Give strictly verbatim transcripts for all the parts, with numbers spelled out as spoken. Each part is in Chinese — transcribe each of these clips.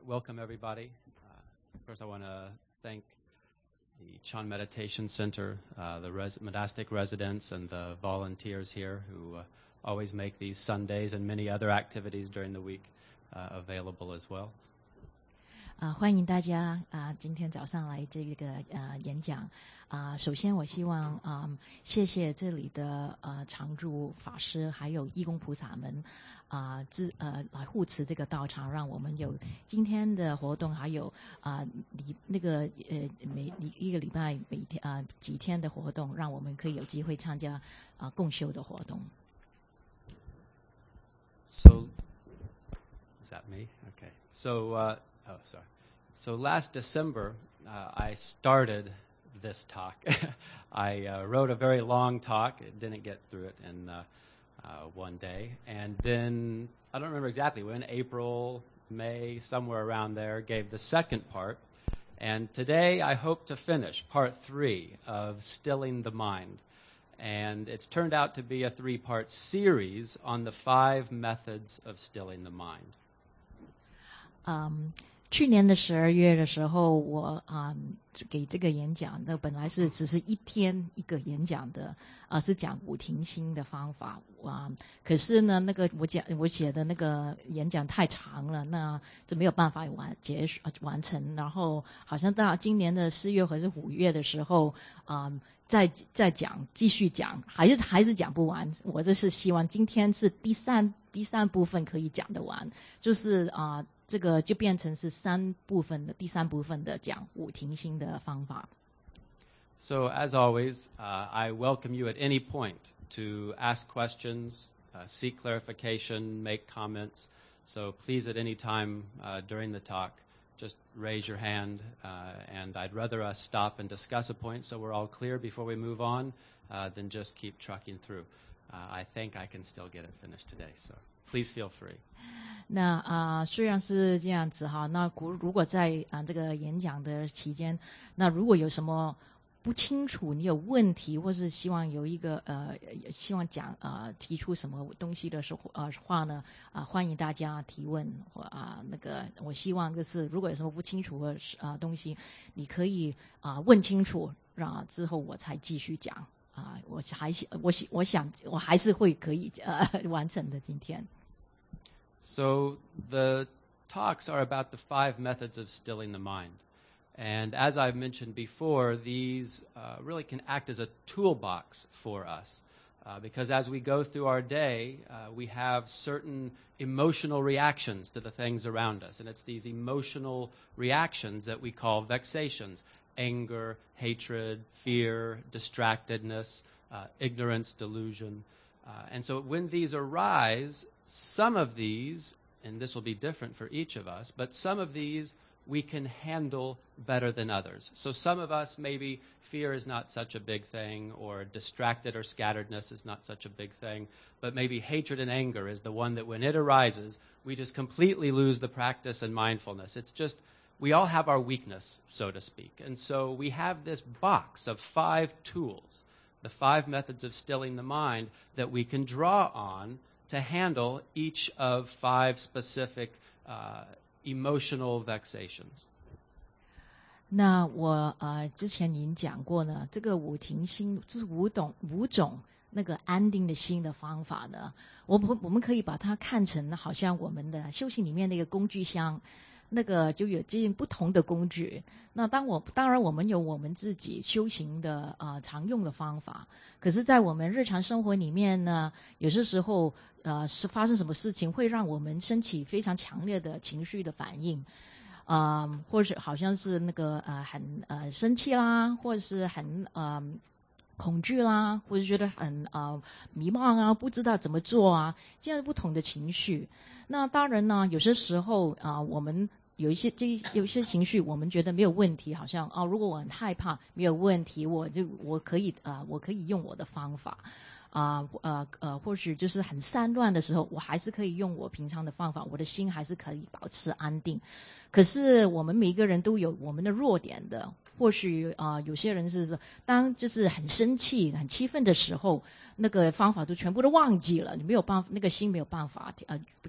welcome everybody. Uh, first, I want to thank the Chan Meditation Center, uh, the res- monastic residents, and the volunteers here who uh, always make these Sundays and many other activities during the week uh, available as well. 啊、呃，欢迎大家啊、呃，今天早上来这个呃演讲啊、呃。首先，我希望啊、呃，谢谢这里的呃常住法师还有义工菩萨们啊、呃，自呃来护持这个道场，让我们有今天的活动，还有啊礼、呃、那个呃每一个礼拜每天啊、呃、几天的活动，让我们可以有机会参加啊、呃、共修的活动。 So, is that me? Okay. So. Uh, Oh, sorry. So last December, uh, I started this talk. I uh, wrote a very long talk. It didn't get through it in uh, uh, one day. And then, I don't remember exactly when, April, May, somewhere around there, gave the second part. And today I hope to finish part three of Stilling the Mind. And it's turned out to be a three-part series on the five methods of stilling the mind. Um, 去年的十二月的时候，我啊、嗯、给这个演讲，那本来是只是一天一个演讲的，啊、呃、是讲五停心的方法啊、呃。可是呢，那个我讲我写的那个演讲太长了，那就没有办法完结束完成。然后好像到今年的四月或是五月的时候，啊、呃、再再讲继续讲，还是还是讲不完。我这是希望今天是第三第三部分可以讲得完，就是啊。呃这个就变成是三部分的第三部分的讲五停心的方法。 So as always, uh, I welcome you at any point to ask questions, uh, seek clarification, make comments. So please at any time uh, during the talk, just raise your hand, uh, and I'd rather us stop and discuss a point so we're all clear before we move on uh, than just keep trucking through. Uh, I think I can still get it finished today, so please feel free. 那啊、呃，虽然是这样子哈，那如果在啊、呃、这个演讲的期间，那如果有什么不清楚，你有问题，或是希望有一个呃希望讲啊、呃、提出什么东西的时候呃话呢啊、呃，欢迎大家提问或啊、呃、那个我希望就是如果有什么不清楚的啊、呃、东西，你可以啊、呃、问清楚，然之后我才继续讲啊、呃，我还我我想我还是会可以呃完成的今天。 So the talks are about the five methods of stilling the mind. And as I've mentioned before, these uh, really can act as a toolbox for us. Uh, because as we go through our day, uh, we have certain emotional reactions to the things around us. And it's these emotional reactions that we call vexations: anger, hatred, fear, distractedness, uh, ignorance, delusion. Uh, and so when these arise, some of these, and this will be different for each of us, but some of these we can handle better than others. So some of us, maybe fear is not such a big thing, or distracted or scatteredness is not such a big thing, but maybe hatred and anger is the one that when it arises, we just completely lose the practice and mindfulness. It's just, we all have our weakness, so to speak. And so we have this box of five tools, the five methods of stilling the mind that we can draw on to handle each of five specific uh, emotional vexations. 那我呃之前您讲过呢，这个五停心这是五种五种那个安定的心的方法呢，我们我们可以把它看成好像我们的修行里面那个工具箱。那个就有这不同的工具，那当我当然我们有我们自己修行的呃常用的方法，可是在我们日常生活里面呢，有些时候呃是发生什么事情会让我们升起非常强烈的情绪的反应，呃或者好像是那个呃很呃生气啦，或者是很呃恐惧啦，或者觉得很呃迷茫啊，不知道怎么做啊，这样不同的情绪。那当然呢，有些时候啊、呃，我们有一些这有一些情绪，我们觉得没有问题，好像哦，如果我很害怕，没有问题，我就我可以啊、呃，我可以用我的方法啊呃呃，或许就是很散乱的时候，我还是可以用我平常的方法，我的心还是可以保持安定。可是我们每一个人都有我们的弱点的。或许啊、呃，有些人是当就是很生气、很气愤的时候，那个方法都全部都忘记了，你没有办法，那个心没有办法呃不记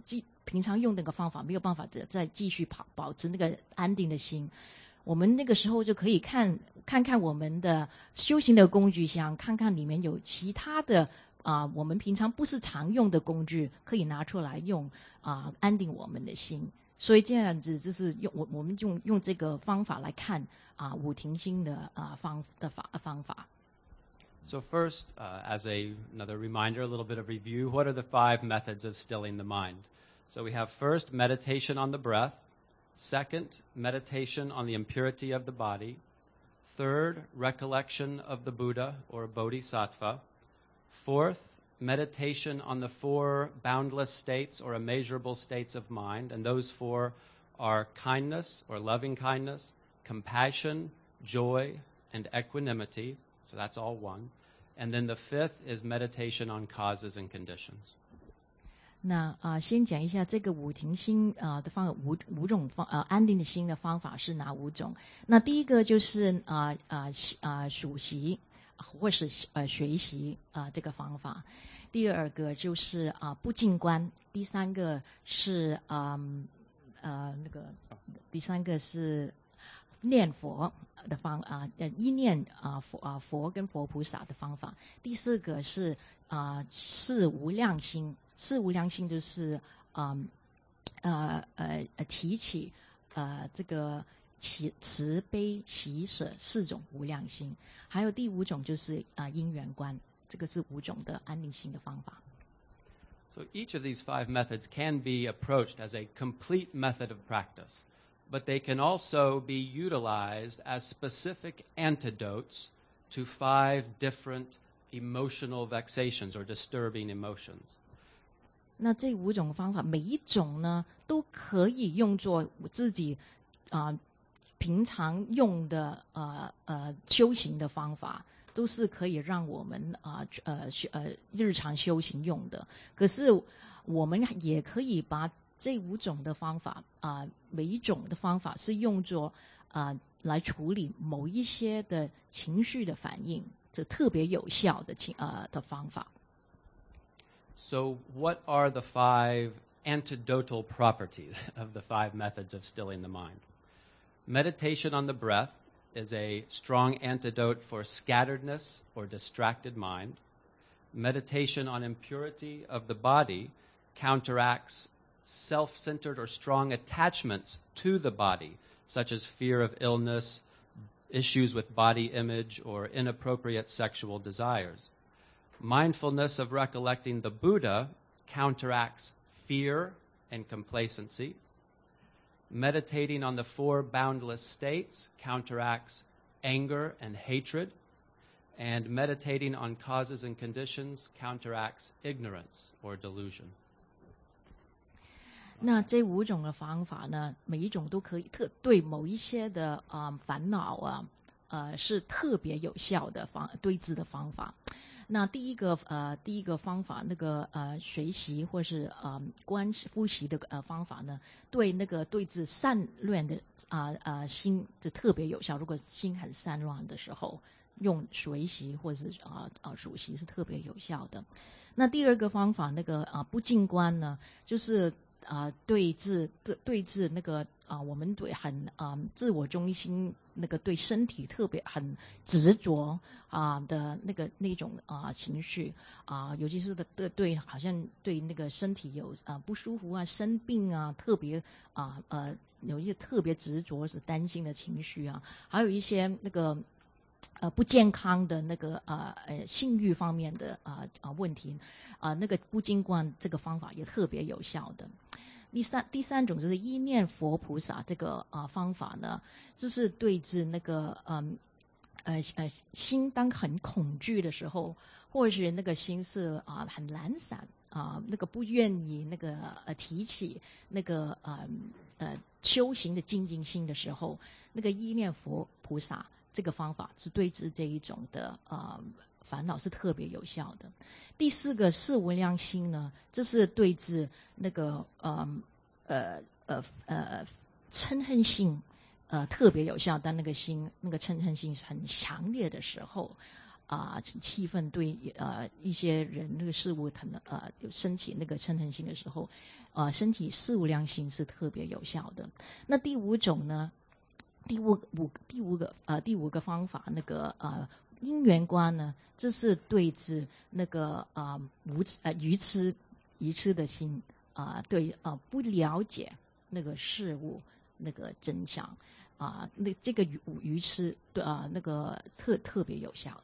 平常用那个方法没有办法再继续保保持那个安定的心，我们那个时候就可以看看看我们的修行的工具箱，看看里面有其他的啊、呃，我们平常不是常用的工具可以拿出来用啊、呃，安定我们的心。所以这样子就是用我我们用用这个方法来看啊、呃、五停心的啊、呃、方的法方法。 So first, uh, as a, another reminder, a little bit of review, what are the five methods of stilling the mind? So we have first, meditation on the breath. Second, meditation on the impurity of the body. Third, recollection of the Buddha or Bodhisattva. Fourth, meditation on the four boundless states or immeasurable states of mind. And those four are kindness or loving kindness, compassion, joy, and equanimity. So that's all one. And then the fifth is meditation on causes and conditions. 那啊、呃，先讲一下这个五停心啊、呃、的方五五种方呃安定的心的方法是哪五种？那第一个就是啊啊啊数息或是呃学习啊、呃、这个方法。第二个就是啊、呃、不静观。第三个是啊 呃, 呃那个第三个是念佛的方啊呃依念啊佛啊佛跟佛菩萨的方法。第四个是啊四无量心。四无量心就是嗯呃呃呃提起呃这个慈慈悲喜舍四种无量心。还有第五种就是啊、呃、因缘观。这个是五种的安定心的方法。 So each of these five methods can be approached as a complete method of practice, but they can also be utilized as specific antidotes to five different emotional vexations or disturbing emotions. 那这五种方法每一种呢都可以用作我自己啊、呃、平常用的呃呃修行的方法，都是可以让我们啊 呃, 呃呃日常修行用的。可是我们也可以把这五种的方法啊、呃、每一种的方法是用作啊、呃、来处理某一些的情绪的反应，这特别有效的情呃的方法。 So what are the five antidotal properties of the five methods of stilling the mind? Meditation on the breath is a strong antidote for scatteredness or distracted mind. Meditation on impurity of the body counteracts self-centered or strong attachments to the body, such as fear of illness, issues with body image, or inappropriate sexual desires. Mindfulness of recollecting the Buddha counteracts fear and complacency. Meditating on the four boundless states counteracts anger and hatred. And meditating on causes and conditions counteracts ignorance or delusion. 那这五种的方法呢，每一种都可以特对某一些的啊、呃、烦恼啊呃是特别有效的方对治的方法。那第一个呃第一个方法那个呃学习或是呃观呼吸的呃方法呢，对那个对治散乱的啊 呃, 呃心就特别有效。如果心很散乱的时候，用学习或是啊啊、呃、数息是特别有效的。那第二个方法那个啊、呃、不静观呢，就是啊、呃、对治对治那个啊、呃、我们对很啊、呃、自我中心那个对身体特别很执着啊、呃、的那个那种啊、呃、情绪啊、呃，尤其是的对对好像对那个身体有啊、呃、不舒服啊生病啊特别啊 呃, 呃有一些特别执着是担心的情绪啊，还有一些那个。呃，不健康的那个呃呃性欲方面的啊啊、呃、问题啊、呃，那个不静观这个方法也特别有效的。第三第三种就是依念佛菩萨这个啊、呃、方法呢，就是对治那个嗯呃呃心当很恐惧的时候，或是那个心是啊、呃、很懒散啊、呃、那个不愿意那个呃提起那个呃呃修行的精进心的时候，那个依念佛菩萨。这个方法是对治这一种的呃烦恼是特别有效的。第四个四无量心呢，这是对治那个呃呃呃呃嗔恨心呃特别有效，但那个心那个嗔恨心是很强烈的时候啊、呃、气氛对呃一些人那个事物可能呃有升起那个嗔恨心的时候，呃身体四无量心是特别有效的。那第五种呢，第五五第五个呃第五个方法那个呃因缘观呢，这是对治那个呃无呃愚痴愚痴的心啊、呃，对呃不了解那个事物那个真相啊、呃，那这个愚愚痴对啊、呃、那个特特别有效。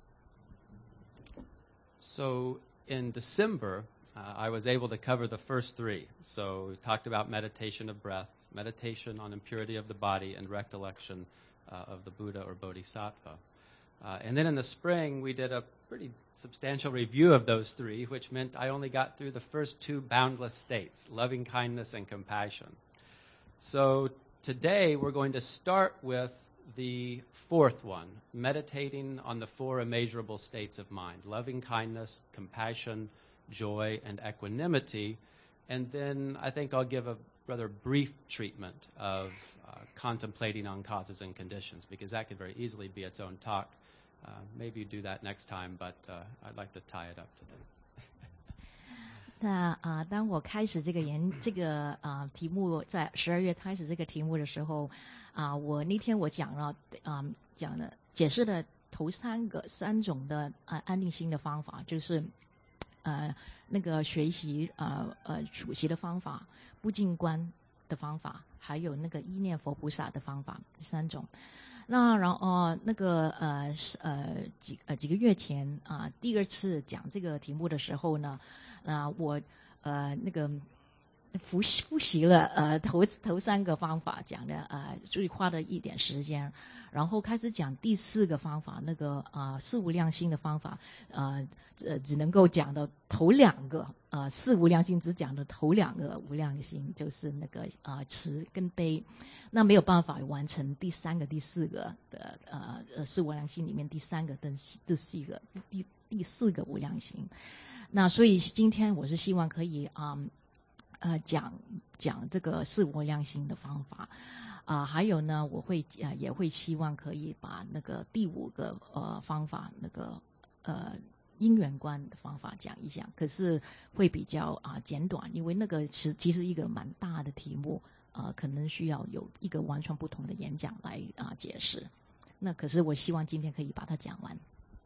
So in December, uh, I was able to cover the first three. So we talked about meditation of breath, meditation on impurity of the body, and recollection uh, of the Buddha or Bodhisattva. Uh, and then in the spring, we did a pretty substantial review of those three, which meant I only got through the first two boundless states, loving kindness and compassion. So today, we're going to start with the fourth one, meditating on the four immeasurable states of mind, loving kindness, compassion, joy, and equanimity. And then I think I'll give a rather brief treatment of uh, contemplating on causes and conditions, because that could very easily be its own talk. Uh, maybe you do that next time, but uh, I'd like to tie it up today. 那啊、呃，当我开始这个研这个啊、呃、题目，在十二月开始这个题目的时候，啊、呃，我那天我讲了啊、呃、讲了解释了头三个三种的啊、呃、安定心的方法，就是呃那个学习呃呃主席的方法、不进观的方法，还有那个依念佛菩萨的方法，三种。那然后、呃、那个呃呃几呃几个月前啊、呃、第二次讲这个题目的时候呢，啊、呃、我呃那个复习复习了呃头头三个方法讲的呃所以花了一点时间，然后开始讲第四个方法那个呃四无量心的方法，呃呃只能够讲的头两个呃四无量心只讲的头两个无量心，就是那个呃慈跟悲。那没有办法完成第三个、第四个的呃呃四无量心里面第三个、第第四个、第第四个无量心。那所以今天我是希望可以啊呃, 呃讲讲这个四无量心的方法啊、呃，还有呢，我会呃也会希望可以把那个第五个呃方法那个呃因缘观的方法讲一讲，可是会比较啊、呃、简短，因为那个其其实一个蛮大的题目。呃，可能需要有一个完全不同的演讲来啊、呃、解释。那可是我希望今天可以把它讲完。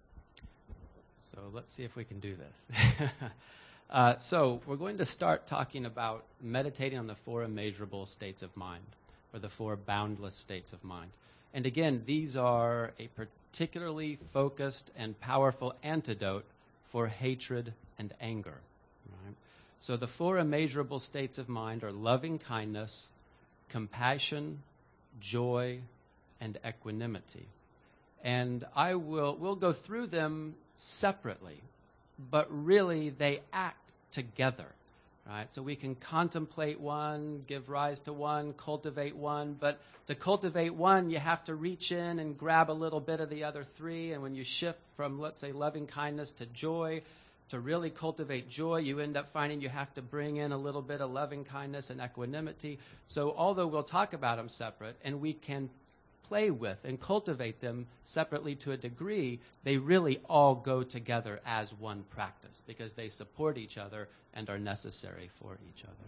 So let's see if we can do this. uh, so we're going to start talking about meditating on the four immeasurable states of mind, or the four boundless states of mind. And again, these are a particularly focused and powerful antidote for hatred and anger. Right? So the four immeasurable states of mind are loving kindness, compassion, joy, and equanimity. And I will we'll go through them separately, but really they act together, right? So we can contemplate one, give rise to one, cultivate one, but to cultivate one, you have to reach in and grab a little bit of the other three, and when you shift from, let's say, loving kindness to joy, to really cultivate joy, you end up finding you have to bring in a little bit of loving kindness and equanimity. So although we'll talk about them separate, and we can play with and cultivate them separately to a degree, they really all go together as one practice because they support each other and are necessary for each other.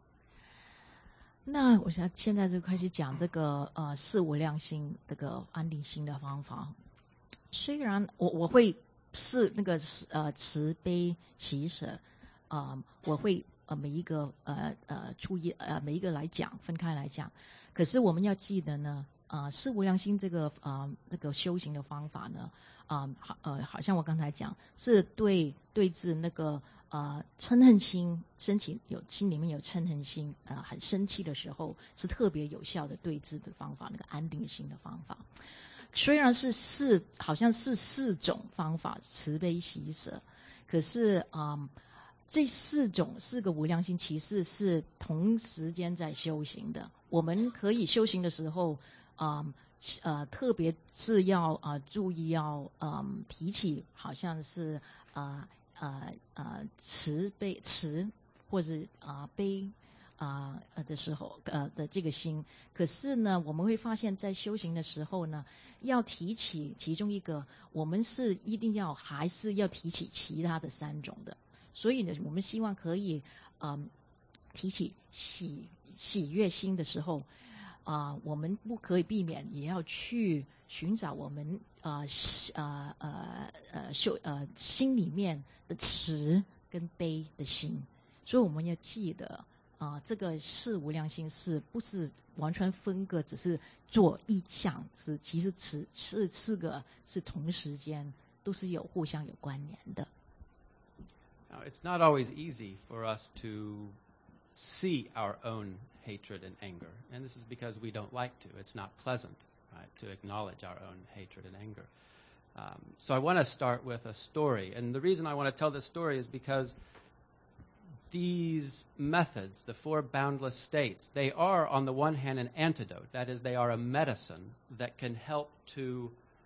那我想现在就开始讲这个呃四无量心这个安定心的方法。虽然我我会是那个呃慈悲喜舍，呃我会呃每一个呃呃注意呃每一个来讲分开来讲，可是我们要记得呢，啊、呃、四无量心这个啊、呃、那个修行的方法呢，啊、呃、呃好像我刚才讲是对对治那个呃嗔恨心升起有心里面有嗔恨心呃很生气的时候是特别有效的对治的方法，那个安定心的方法。虽然是四，好像是四种方法，慈悲喜舍，可是啊、嗯，这四种四个无量心其实是同时间在修行的。我们可以修行的时候，啊、嗯、呃，特别是要啊、呃、注意要嗯提起，好像是啊呃呃慈悲慈或者啊、呃、悲啊、 啊呃的时候呃的这个心。可是呢，我们会发现在修行的时候呢，要提起其中一个，我们是一定要还是要提起其他的三种的。所以呢，我们希望可以嗯提起喜喜悦心的时候啊、呃，我们不可以避免也要去寻找我们啊呃呃呃修呃心里面的慈跟悲的心。所以我们要记得啊、呃，这个四无量心是不是完全分割，只是做一项，是其实此四四个是同时间都是有互相有关联的。 Now, it's not always easy for us to see our own hatred and anger, and this is because we don't like to. It's not pleasant, right, to acknowledge our own hatred and anger. Um, so I want to start with a story, and the reason I want to tell this story is because these methods, the four boundless states, they are, on the one hand, an antidote. That is, they are a medicine that can help to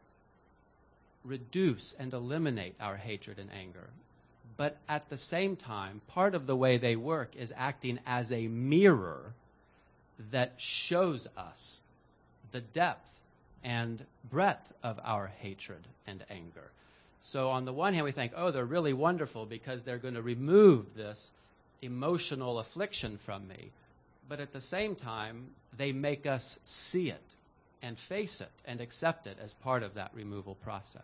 reduce and eliminate our hatred and anger. But at the same time, part of the way they work is acting as a mirror that shows us the depth and breadth of our hatred and anger. So on the one hand, we think, oh, they're really wonderful because they're going to remove this emotional affliction from me. But at the same time, they make us see it and face it and accept it as part of that removal process.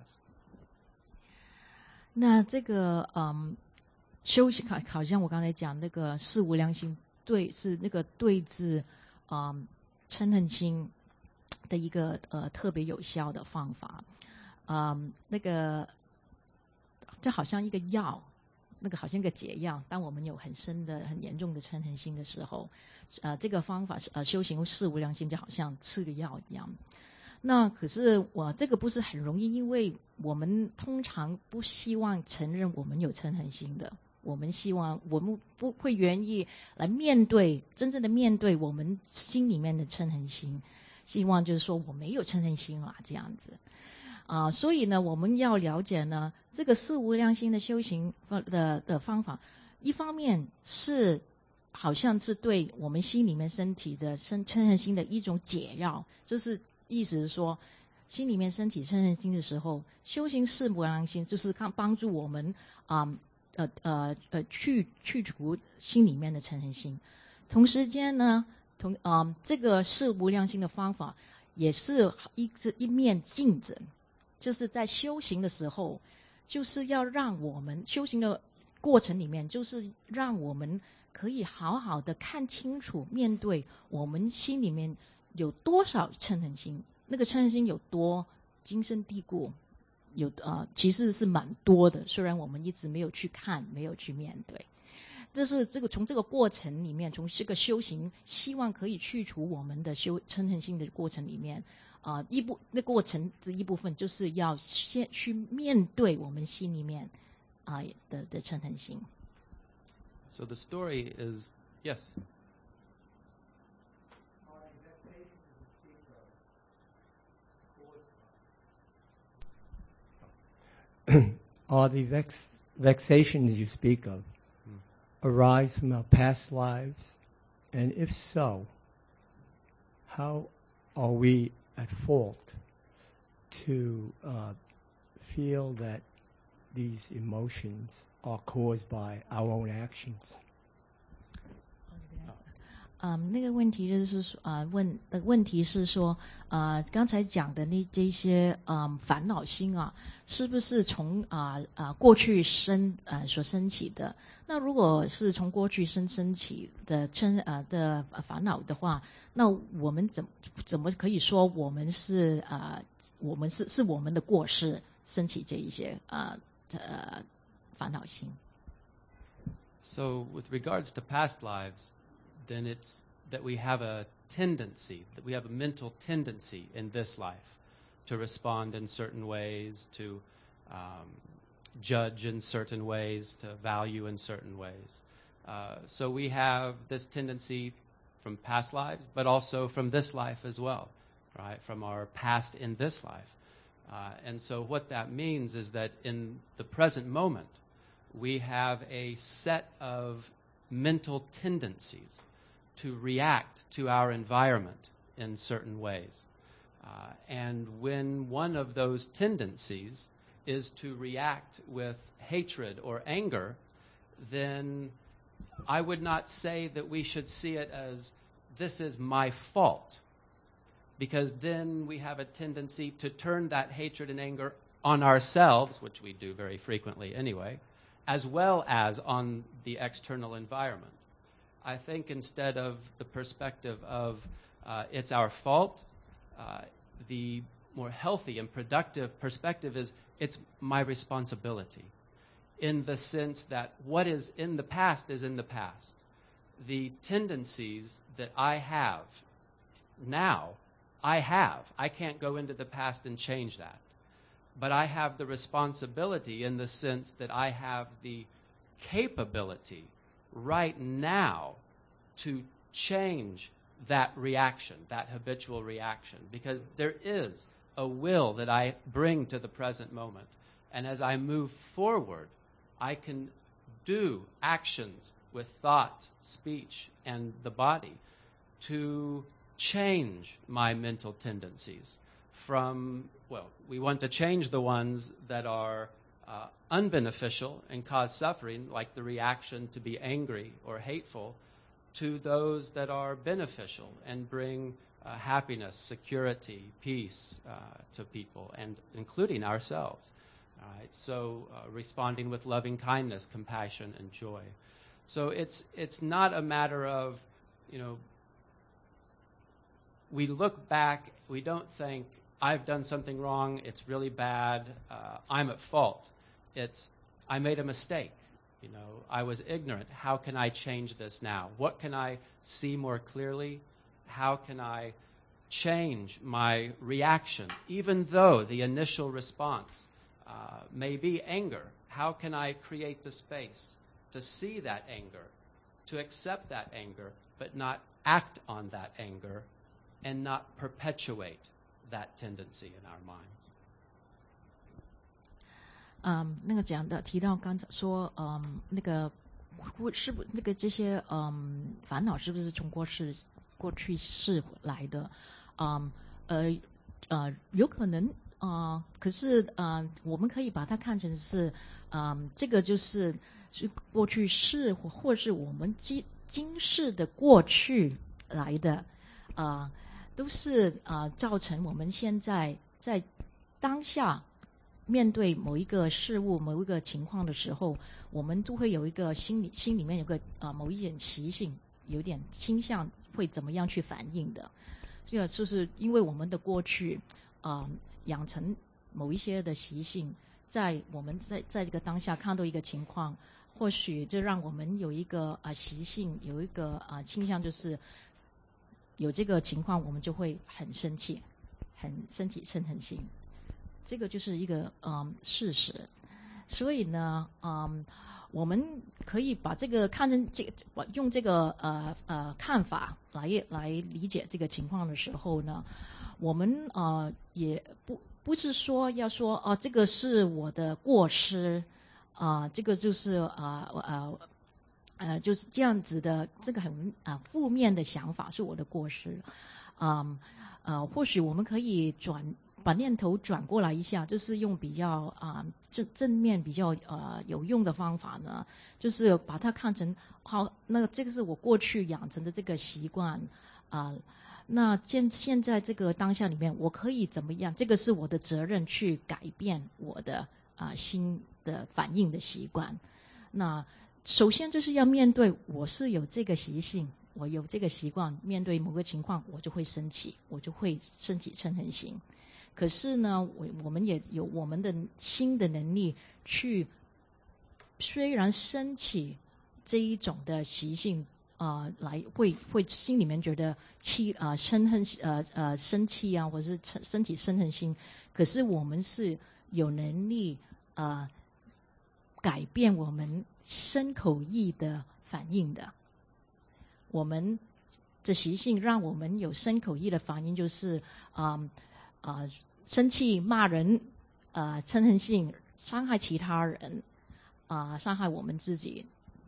那这个嗯，修行好好像我刚才讲那个四无量心对是那个对治嗯嗔恨心的一个呃特别有效的方法。嗯，那个就好像一个药，那个好像一个解药。当我们有很深的、很严重的嗔恨心的时候，呃，这个方法是呃修行四无量心就好像吃个药一样。那可是我这个不是很容易，因为我们通常不希望承认我们有嗔恨心的，我们希望我们不会愿意来面对真正的面对我们心里面的嗔恨心，希望就是说我没有嗔恨心啦这样子啊、呃，所以呢，我们要了解呢这个四无量心的修行的的方法，一方面是好像是对我们心里面身体的嗔嗔恨心的一种解药，就是意思是说，心里面升起嗔恨心的时候，修行四无量心就是看帮助我们啊呃呃呃去去除心里面的嗔恨心。同时间呢，同啊、呃、这个四无量心的方法也是一一面镜子，就是在修行的时候，就是要让我们修行的过程里面，就是让我们可以好好的看清楚，面对我们心里面有多少嗔恨心，那个嗔恨心有多根深蒂固，有呃其实是蛮多的，虽然我们一直没有去看，没有去面对。这是这个从这个过程里面，从这个修行希望可以去除我们的修嗔恨心的过程里面啊、呃，一部那过程这一部分就是要先去面对我们心里面啊、呃、的的嗔恨心。 So the story is yes. Are the vex, vexations you speak of hmm. arise from our past lives? And if so, how are we at fault to uh, feel that these emotions are caused by our own actions? 嗯，那个问题就是说，呃，问的问题是说，呃，刚才讲的那这些嗯烦恼心啊，是不是从啊啊、呃呃、过去生呃所升起的？那如果是从过去生升起的嗔呃的烦恼的话，那我们怎怎么可以说我们是啊、呃、我们是是我们的过失升起这一些啊 呃, 呃烦恼心 ？So with regards to past lives. Then it's that we have a tendency, that we have a mental tendency in this life to respond in certain ways, to um, judge in certain ways, to value in certain ways. Uh, so we have this tendency from past lives, but also from this life as well, right? From our past in this life. Uh, and so what that means is that in the present moment, we have a set of mental tendencies to react to our environment in certain ways. Uh, and when one of those tendencies is to react with hatred or anger, then I would not say that we should see it as, this is my fault, because then we have a tendency to turn that hatred and anger on ourselves, which we do very frequently anyway, as well as on the external environment. I think instead of the perspective of uh, it's our fault, uh, the more healthy and productive perspective is it's my responsibility, in the sense that what is in the past is in the past. The tendencies that I have now, I have. I can't go into the past and change that. But I have the responsibility in the sense that I have the capability right now to change that reaction, that habitual reaction, because there is a will that I bring to the present moment. And as I move forward, I can do actions with thought, speech, and the body to change my mental tendencies from, well, we want to change the ones that are uh, unbeneficial and cause suffering, like the reaction to be angry or hateful, to those that are beneficial and bring uh, happiness, security, peace uh, to people, and including ourselves. All right? So uh, responding with loving kindness, compassion, and joy. So it's it's not a matter of, you know, we look back, we don't think, I've done something wrong, it's really bad, uh, I'm at fault. It's, I made a mistake. You know, I was ignorant. How can I change this now? What can I see more clearly? How can I change my reaction, even though the initial response uh, may be anger? How can I create the space to see that anger, to accept that anger, but not act on that anger and not perpetuate that tendency in our minds? 嗯，那个讲的提到刚才说，嗯，那个是不那个这些嗯烦恼是不是从过世过去世来的？嗯呃呃，有可能啊、呃，可是呃，我们可以把它看成是，嗯，这个就是是过去世或或是我们今今世的过去来的，啊、呃，都是啊、呃、造成我们现在在当下。面对某一个事物、某一个情况的时候，我们都会有一个心里心里面有个啊、呃、某一点习性，有点倾向会怎么样去反应的。这个就是因为我们的过去啊、呃、养成某一些的习性，在我们在在这个当下看到一个情况，或许就让我们有一个啊、呃、习性，有一个啊、呃、倾向，就是有这个情况，我们就会很生气，很生气、嗔恨心。这个就是一个嗯事实，所以呢，嗯，我们可以把这个看成这个用这个呃呃看法来来理解这个情况的时候呢，我们呃也不不是说要说哦、呃、这个是我的过失啊、呃，这个就是啊呃 呃, 呃就是这样子的，这个很啊、呃、负面的想法是我的过失，嗯呃或许我们可以转。把念头转过来一下，就是用比较啊、呃、正正面、比较呃有用的方法呢，就是把它看成好，那这个是我过去养成的这个习惯啊、呃。那现现在这个当下里面，我可以怎么样？这个是我的责任去改变我的啊、呃、新的反应的习惯。那首先就是要面对我是有这个习性，我有这个习惯，面对某个情况我就会生气，我就会升起嗔恨心。可是呢，我我们也有我们的新的能力去，虽然升起这一种的习性啊、呃，来会会心里面觉得气啊、呃、嗔恨呃呃生气啊，或者是升起嗔恨心，可是我们是有能力啊、呃、改变我们身口意的反应的。我们的习性让我们有身口意的反应，就是啊。呃啊、呃，生气、骂人，呃，嗔恨心，伤害其他人，啊、呃，伤害我们自己。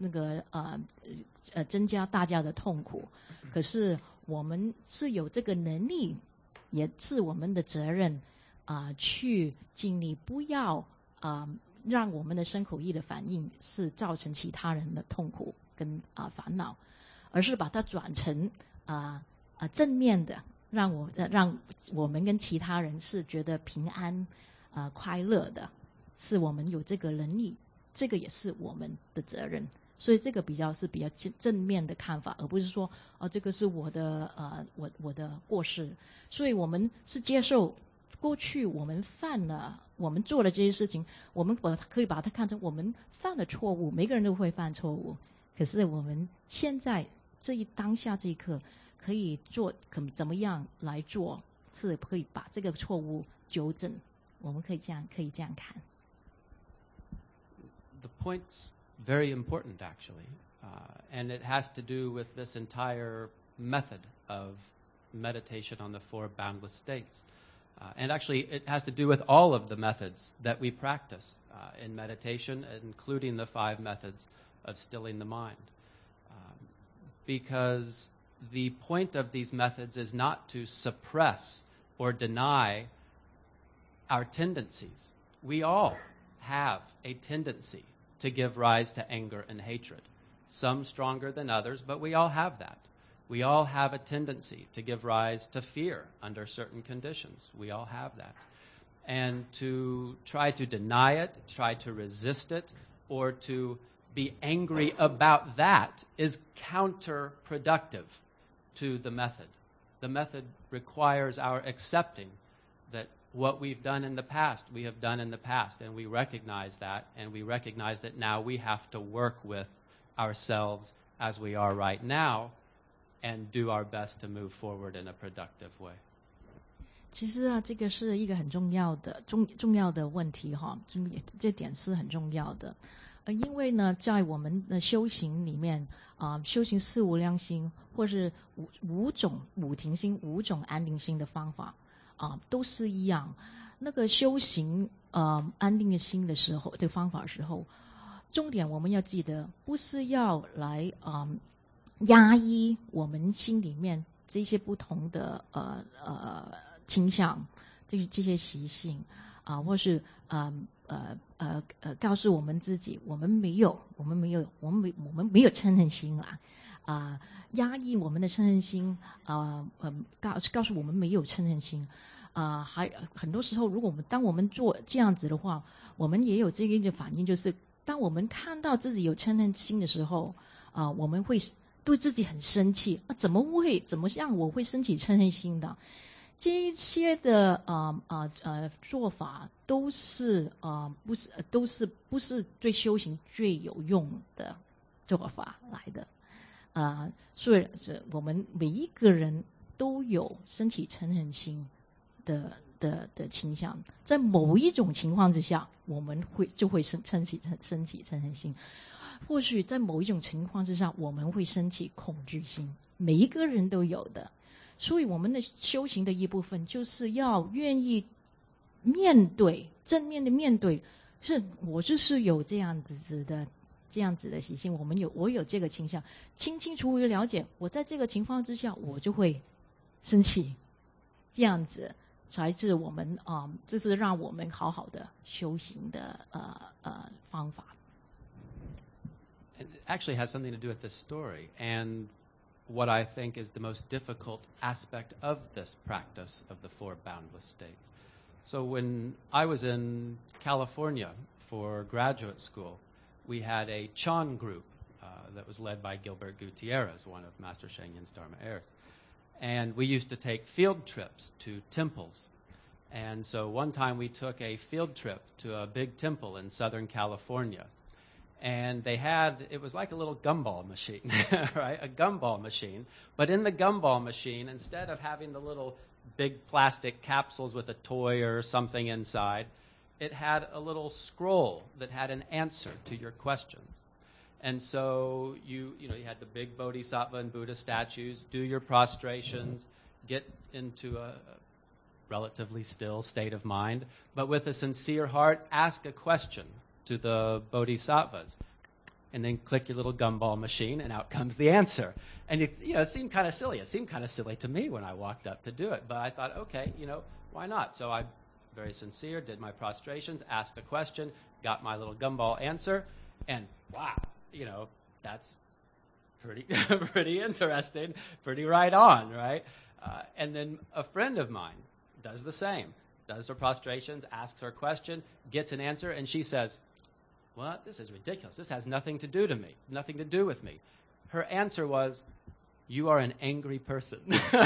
那个呃呃增加大家的痛苦。可是我们是有这个能力，也是我们的责任啊、呃，去尽力不要啊、呃、让我们的身口意的反应是造成其他人的痛苦跟啊、呃、烦恼，而是把它转成啊啊、呃、正面的，让我呃让我们跟其他人是觉得平安啊、呃、快乐的，是我们有这个能力，这个也是我们的责任。所以这个比较是比较正正面的看法，而不是说哦这个是我的呃我我的过失。所以我们是接受过去我们犯了我们做了这些事情，我们把可以把它看成我们犯了错误，每个人都会犯错误。可是我们现在这一当下这一刻可以做可怎么样来做，是可以把这个错误纠正。我们可以这样可以这样看。 The point's very important, actually, uh, and it has to do with this entire method of meditation on the four boundless states. Uh, and actually, it has to do with all of the methods that we practice uh, in meditation, including the five methods of stilling the mind. Um, because the point of these methods is not to suppress or deny our tendencies. We all have a tendency to give rise to anger and hatred. Some stronger than others, but we all have that. We all have a tendency to give rise to fear under certain conditions. We all have that. And to try to deny it, try to resist it, or to be angry about that is counterproductive to the method. The method requires our accepting that what we've done in the past, we have done in the past, and we recognize that, and we recognize that now we have to work with ourselves as we are right now and do our best to move forward in a productive way. 其实啊，这个是一个很重要的重重要的问题哈，这点是很重要的。呃，因为呢，在我们的修行里面啊、呃，修行四无量心，或是五五种五停心、五种安定心的方法。啊，都是一样。那个修行呃安定的心的时候，的方法的时候，重点我们要记得，不是要来啊、呃、压抑我们心里面这些不同的呃呃倾向，这这些习性啊、呃，或是呃呃呃呃告诉我们自己，我们没有，我们没有，我们没我们没有嗔恨心啦。啊、呃，压抑我们的嗔恨心，啊、呃，呃，告告诉我们没有嗔恨心，啊、呃，还很多时候，如果我们当我们做这样子的话，我们也有这个一个反应，就是当我们看到自己有嗔恨心的时候，啊、呃，我们会对自己很生气，啊，怎么会怎么样我会升起嗔恨心的？这一些的啊啊呃做法都是啊、呃、不是都是不是对修行最有用的做法来的。啊、呃，所以我们每一个人都有升起嗔恨心的的的倾向，在某一种情况之下，我们会就会升升起升起嗔恨心；或许在某一种情况之下，我们会升起恐惧心。每一个人都有的，所以我们的修行的一部分就是要愿意面对，正面的面对，是我就是有这样子的。这样子的习性，我们有我有这个倾向，清清楚楚的了解，我在这个情况之下，我就会生气，这样子才是我们啊、呃，这是让我们好好的修行的呃呃方法。 It actually has something to do with this story and what I think is the most difficult aspect of this practice of the four boundless states. So when I was in California for graduate school, we had a Chan group uh, that was led by Gilbert Gutierrez, one of Master Sheng Yin's Dharma heirs. And we used to take field trips to temples. And so one time we took a field trip to a big temple in Southern California. And they had, it was like a little gumball machine, right? A gumball machine. But in the gumball machine, instead of having the little big plastic capsules with a toy or something inside, it had a little scroll that had an answer to your questions. And so you, you know, you had the big Bodhisattva and Buddha statues, do your prostrations, get into a relatively still state of mind, but with a sincere heart, ask a question to the Bodhisattvas. and then click your little gumball machine, and out comes the answer. And it, you know, it seemed kind of silly. It seemed kind of silly to me when I walked up to do it, but I thought, okay, you know, why not? So I, very sincere, did my prostrations, asked a question, got my little gumball answer, and wow, you know, that's pretty, pretty interesting, pretty right on, right? Uh, and then a friend of mine does the same, does her prostrations, asks her question, gets an answer, and she says, well, this is ridiculous. This has nothing to do to me, nothing to do with me. Her answer was, you are an angry person.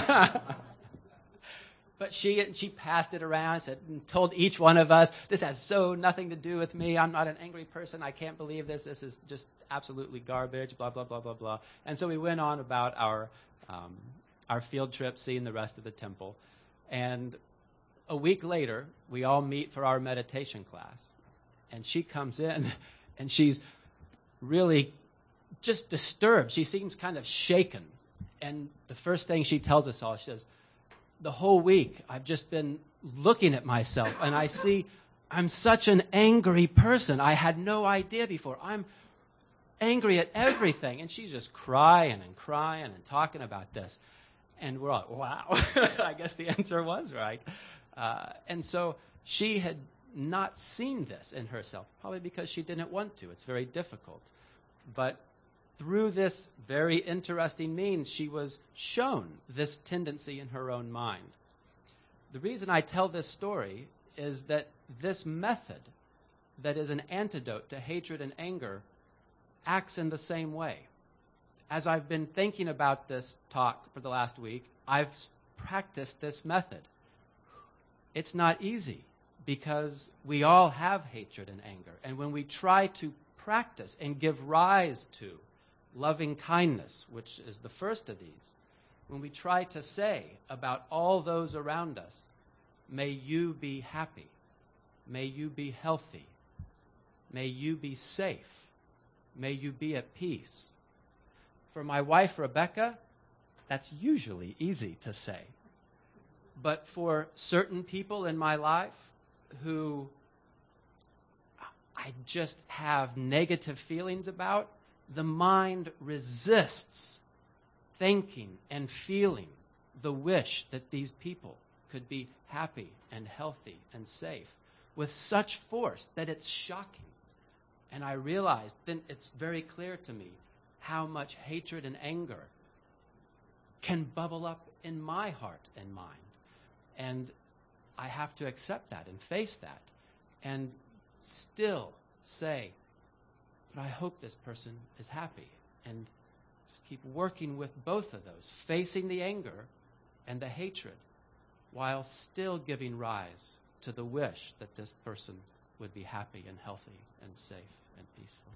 But she she passed it around, said, and told each one of us, this has so nothing to do with me. I'm not an angry person. I can't believe this. This is just absolutely garbage, blah, blah, blah, blah, blah. And so we went on about our um, our field trip, seeing the rest of the temple. And a week later, we all meet for our meditation class. And she comes in, and she's really just disturbed. She seems kind of shaken. And the first thing she tells us all, she says, the whole week I've just been looking at myself, and I see I'm such an angry person. I had no idea before. I'm angry at everything. And she's just crying and crying and talking about this. And we're all, wow, I guess the answer was right. Uh, and so she had not seen this in herself, probably because she didn't want to. It's very difficult. But through this very interesting means, she was shown this tendency in her own mind. The reason I tell this story is that this method, that is an antidote to hatred and anger, acts in the same way. As I've been thinking about this talk for the last week, I've practiced this method. It's not easy, because we all have hatred and anger. And when we try to practice and give rise to loving kindness, which is the first of these, when we try to say about all those around us, may you be happy, may you be healthy, may you be safe, may you be at peace. For my wife, Rebecca, that's usually easy to say. But for certain people in my life who I just have negative feelings about, the mind resists thinking and feeling the wish that these people could be happy and healthy and safe with such force that it's shocking. And I realized then it's very clear to me how much hatred and anger can bubble up in my heart and mind. And I have to accept that and face that and still say, but I hope this person is happy. And just keep working with both of those, facing the anger and the hatred, while still giving rise to the wish that this person would be happy and healthy and safe and peaceful.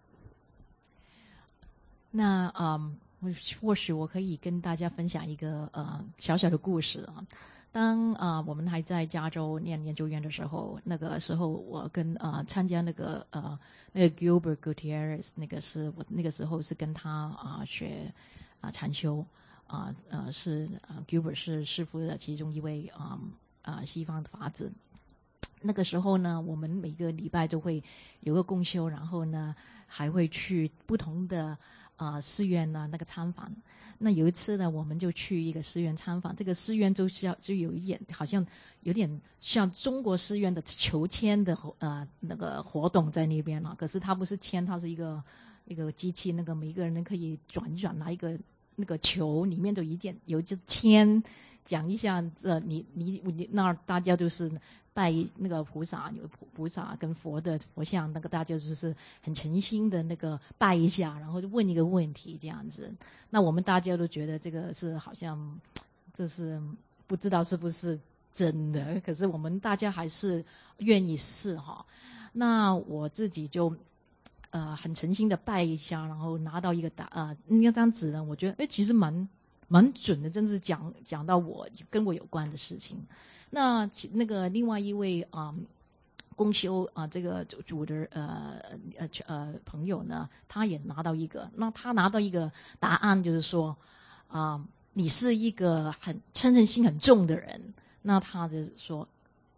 那嗯，或许我可以跟大家分享一个呃小小的故事啊。当啊、呃、我们还在加州念研究院的时候，那个时候我跟呃参加那个呃那个 Gilbert Gutierrez， 那个是我那个时候是跟他啊、呃、学啊、呃、禅修啊 呃, 呃是呃 Gilbert 是师父的其中一位啊啊、呃、西方的法子。那个时候呢，我们每个礼拜都会有个共修，然后呢还会去不同的啊、呃、寺院呢那个参访。那有一次呢，我们就去一个寺院参访，这个寺院就是要就有一点好像有点像中国寺院的求签的呃那个活动在那边了。可是它不是签，它是一个一个机器，那个每一个人可以转一转拿一个那个球，里面就一点有一支签，讲一下呃你你你那大家就是拜那个菩萨，有菩萨跟佛的佛像，那个大家就是很诚心的那个拜一下，然后就问一个问题这样子。那我们大家都觉得这个是好像这是不知道是不是真的，可是我们大家还是愿意试哈。那我自己就呃很诚心的拜一下，然后拿到一个答呃那张纸呢，我觉得哎其实蛮蛮准的，真是讲讲到我跟我有关的事情。那那个另外一位啊、嗯、共修啊、呃、这个主的呃呃呃朋友呢，他也拿到一个，那他拿到一个答案就是说啊、呃、你是一个很嗔恨心很重的人，那他就说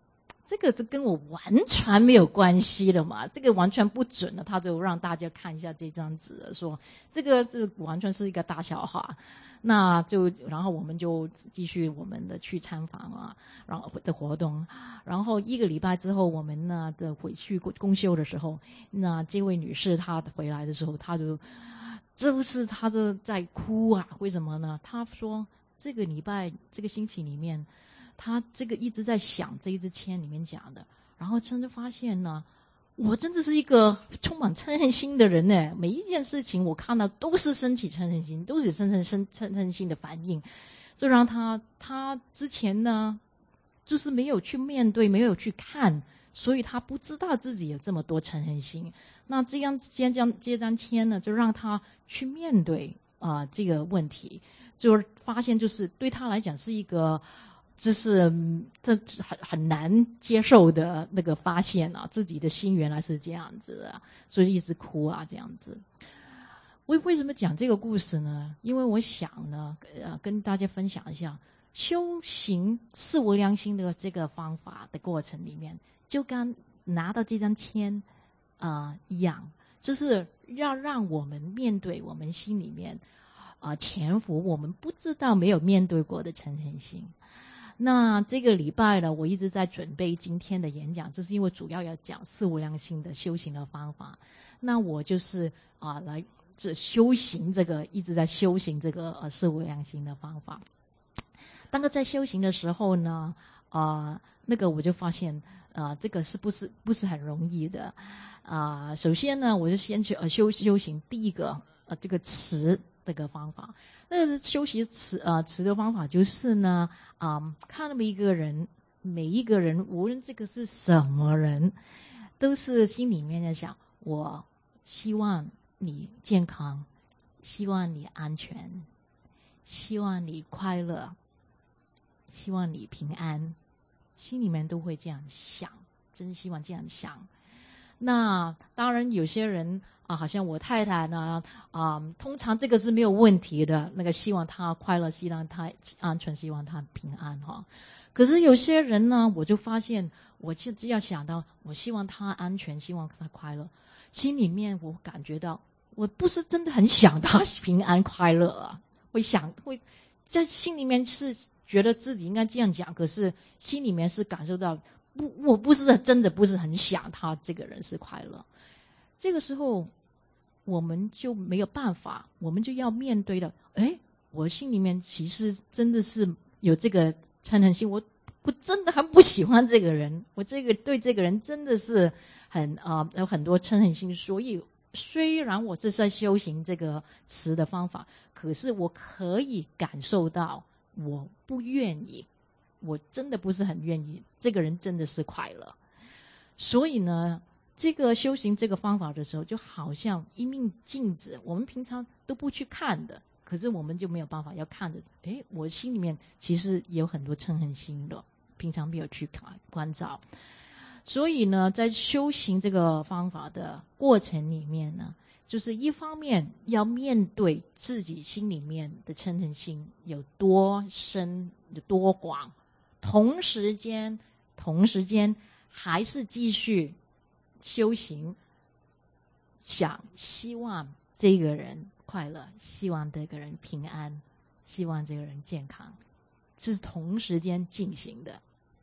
这个是跟我完全没有关系的嘛，这个完全不准的。他就让大家看一下这张纸，说这个这完全是一个大笑话。那就然后我们就继续我们的去参访啊，然后的活动。然后一个礼拜之后，我们呢的回去公休的时候，那这位女士她回来的时候，她就就是她就在哭啊。为什么呢？她说这个礼拜这个星期里面，她这个一直在想这一支签里面讲的，然后真的发现呢，我真的是一个充满嗔恨心的人呢。每一件事情我看到都是升起嗔恨心，都是生成嗔嗔恨心的反应，就让他他之前呢就是没有去面对，没有去看，所以他不知道自己有这么多嗔恨心。那这样这张这张签呢，就让他去面对啊、呃、这个问题，就发现就是对他来讲是一个。这是这很很难接受的那个发现啊，自己的心原来是这样子的，所以一直哭啊这样子。为为什么讲这个故事呢？因为我想呢，呃，跟大家分享一下修行四无量心的这个方法的过程里面，就跟拿到这张签啊、呃、一样，就是要让我们面对我们心里面啊、呃、潜伏我们不知道没有面对过的嗔恨心。那这个礼拜呢，我一直在准备今天的演讲，就是因为主要要讲四无量心的修行的方法。那我就是啊来这修行这个一直在修行这个呃四无量心的方法。当个在修行的时候呢，啊、呃、那个我就发现啊、呃、这个是不是不是很容易的啊、呃。首先呢，我就先去呃修修行第一个呃这个持这个方法。那个修习持呃持的方法就是呢，啊、呃、看那么一个人，每一个人无论这个是什么人，都是心里面在想，我希望你健康，希望你安全，希望你快乐，希望你平安，心里面都会这样想，真希望这样想。那当然有些人啊，好像我太太呢啊，通常这个是没有问题的，那个希望她快乐，希望她安全，希望她平安哈。可是有些人呢，我就发现，我就只要想到我希望她安全，希望她快乐，心里面我感觉到我不是真的很想她平安快乐啊，会想会在心里面是觉得自己应该这样讲，可是心里面是感受到不，我不是真的不是很想他这个人是快乐。这个时候我们就没有办法，我们就要面对的，哎，我心里面其实真的是有这个嗔恨心，我我真的很不喜欢这个人，我这个对这个人真的是很啊、呃、有很多嗔恨心。所以虽然我是在修行这个词的方法，可是我可以感受到我不愿意，我真的不是很愿意这个人真的是快乐。所以呢，这个修行这个方法的时候，就好像一面镜子，我们平常都不去看的，可是我们就没有办法要看着，诶，我心里面其实有很多嗔恨心的，平常没有去看关照。所以呢，在修行这个方法的过程里面呢，就是一方面要面对自己心里面的嗔恨心有多深有多广，同时间同时间还是继续修行，想希望这个人快乐，希望这个人平安，希望这个人健康，是同时间进行的。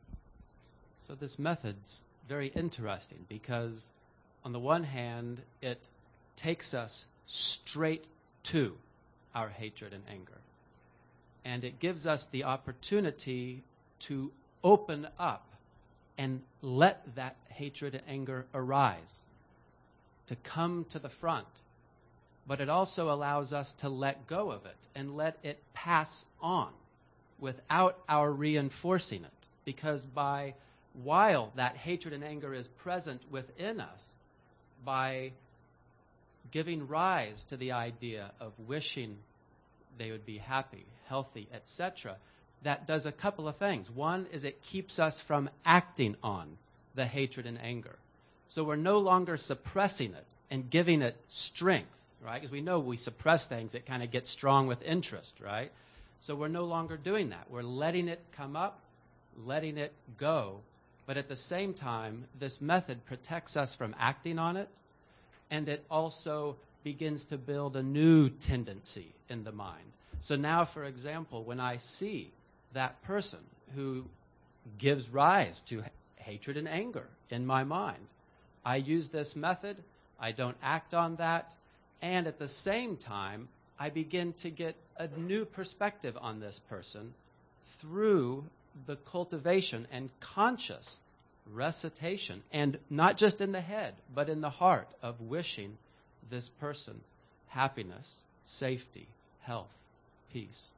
So this method's very interesting because on the one hand it takes us straight to our hatred and anger, and it gives us the opportunity to open up and let that hatred and anger arise, to come to the front. But it also allows us to let go of it and let it pass on without our reinforcing it, because by while that hatred and anger is present within us, by giving rise to the idea of wishing they would be happy, healthy, et cetera, that does a couple of things. One is it keeps us from acting on the hatred and anger. So we're no longer suppressing it and giving it strength, right? Because we know we suppress things, it kind of gets strong with interest, right? So we're no longer doing that. We're letting it come up, letting it go, But at the same time, this method protects us from acting on it, and it also begins to build a new tendency in the mind. So now, for example, when I see that person who gives rise to hatred and anger in my mind, I use this method, I don't act on that, and at the same time, I begin to get a new perspective on this person through the cultivation and conscious recitation, and not just in the head, but in the heart, of wishing this person happiness, safety, health, peace.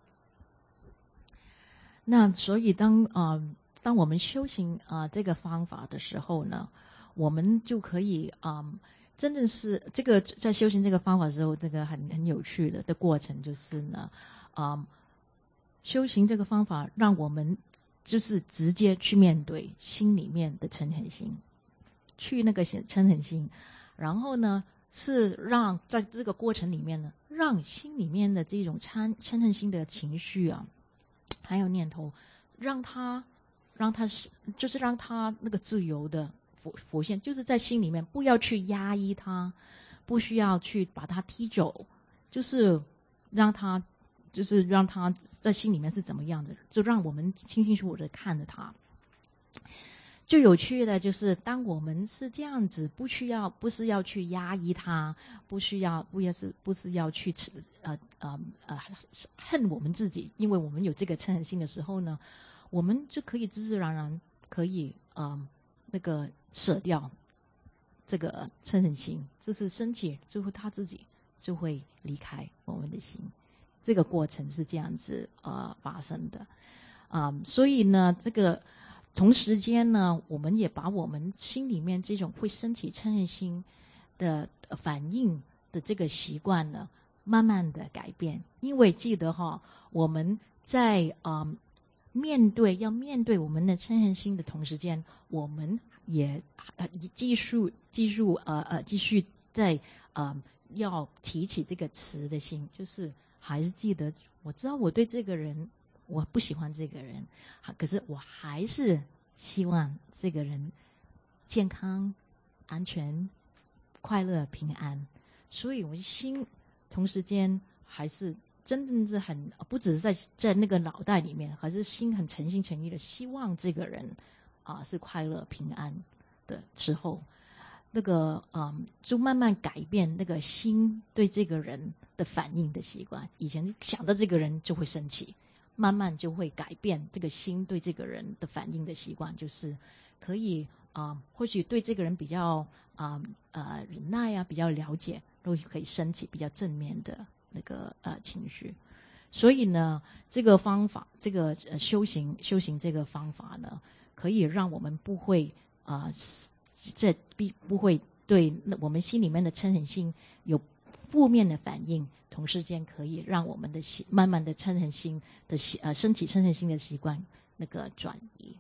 那所以当啊、呃、当我们修行啊、呃、这个方法的时候呢，我们就可以啊、呃、真正是这个在修行这个方法的时候，这个很很有趣的的过程就是呢啊、呃、修行这个方法让我们就是直接去面对心里面的嗔恨心，去那个嗔恨心，然后呢是让在这个过程里面呢，让心里面的这种嗔嗔恨心的情绪啊，还有念头，让它让它是就是让它那个自由的浮浮现，就是在心里面，不要去压抑它，不需要去把它踢走，就是让它就是让它在心里面是怎么样的，就让我们清清楚楚的看着它。最有趣的就是，当我们是这样子，不需要，不是要去压抑它，不需要，不也是，不是要去呃呃呃恨我们自己，因为我们有这个嗔恨心的时候呢，我们就可以自自然然可以呃那个舍掉这个嗔恨心，就是升起，最后他自己就会离开我们的心。这个过程是这样子呃发生的啊、呃，所以呢，这个。同时间呢，我们也把我们心里面这种会升起嗔恨心的反应的这个习惯呢，慢慢的改变。因为记得哈，我们在啊、呃、面对要面对我们的嗔恨心的同时间，我们也呃继续继续呃呃继续在呃要提起这个慈的心，就是还是记得，我知道我对这个人。我不喜欢这个人，可是我还是希望这个人健康、安全、快乐、平安。所以我心同时间还是真正是很，不只是在在那个脑袋里面，还是心很诚心诚意的希望这个人啊、呃、是快乐平安的时候，那个嗯就慢慢改变那个心对这个人的反应的习惯。以前想到这个人就会生气。慢慢就会改变这个心对这个人的反应的习惯，就是可以啊、呃，或许对这个人比较啊 呃, 呃忍耐啊，比较了解，都可以升起比较正面的那个呃情绪。所以呢，这个方法，这个呃修行修行这个方法呢，可以让我们不会啊、呃，这必不会对我们心里面的嗔恨心有负面的反应。同时间可以让我们的心慢慢的嗔恨心的习呃升起嗔恨心的习惯那个转移。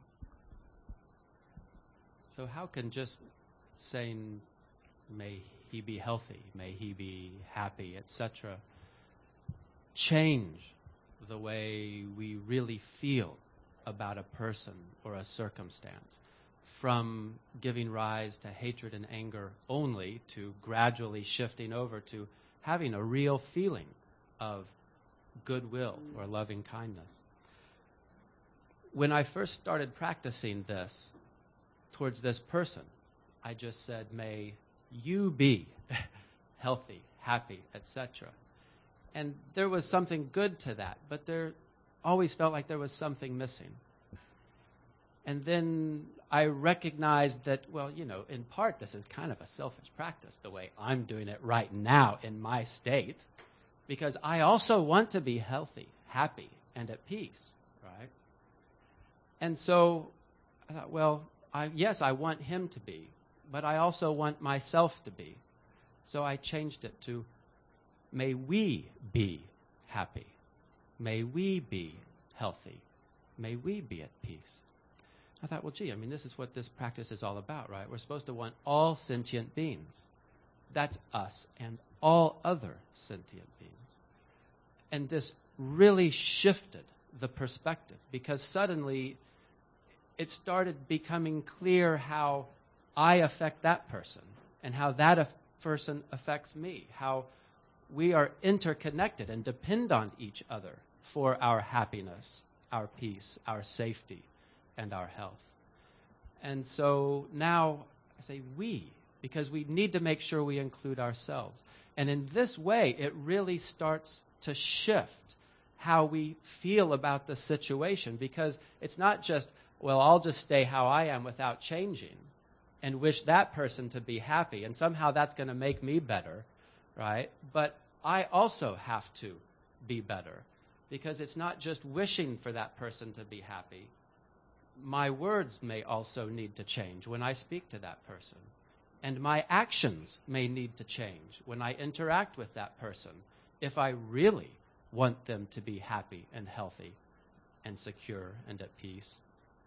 So how can just saying may he be healthy, may he be happy, et cetera change the way we really feel about a person or a circumstance, from giving rise to hatred and anger only to gradually shifting over to having a real feeling of goodwill or loving kindness? When I first started practicing this towards this person, I just said, may you be healthy, happy, et cetera. And there was something good to that, but there always felt like there was something missing. And then I recognized that, well, you know, in part this is kind of a selfish practice, the way I'm doing it right now in my state, because I also want to be healthy, happy, and at peace, right? And so I thought, well, I, yes, I want him to be, but I also want myself to be. So I changed it to, may we be happy, may we be healthy, may we be at peace. I thought, well, gee, I mean, this is what this practice is all about, right? We're supposed to want all sentient beings. That's us and all other sentient beings. And this really shifted the perspective, because suddenly it started becoming clear how I affect that person and how that af- person affects me, how we are interconnected and depend on each other for our happiness, our peace, our safety, and our health. And so now I say we, because we need to make sure we include ourselves. And in this way, it really starts to shift how we feel about the situation, because it's not just, well, I'll just stay how I am without changing and wish that person to be happy, and somehow that's going to make me better, right? But I also have to be better, because it's not just wishing for that person to be happy. My words may also need to change when I speak to that person. And my actions may need to change when I interact with that person if I really want them to be happy and healthy and secure and at peace.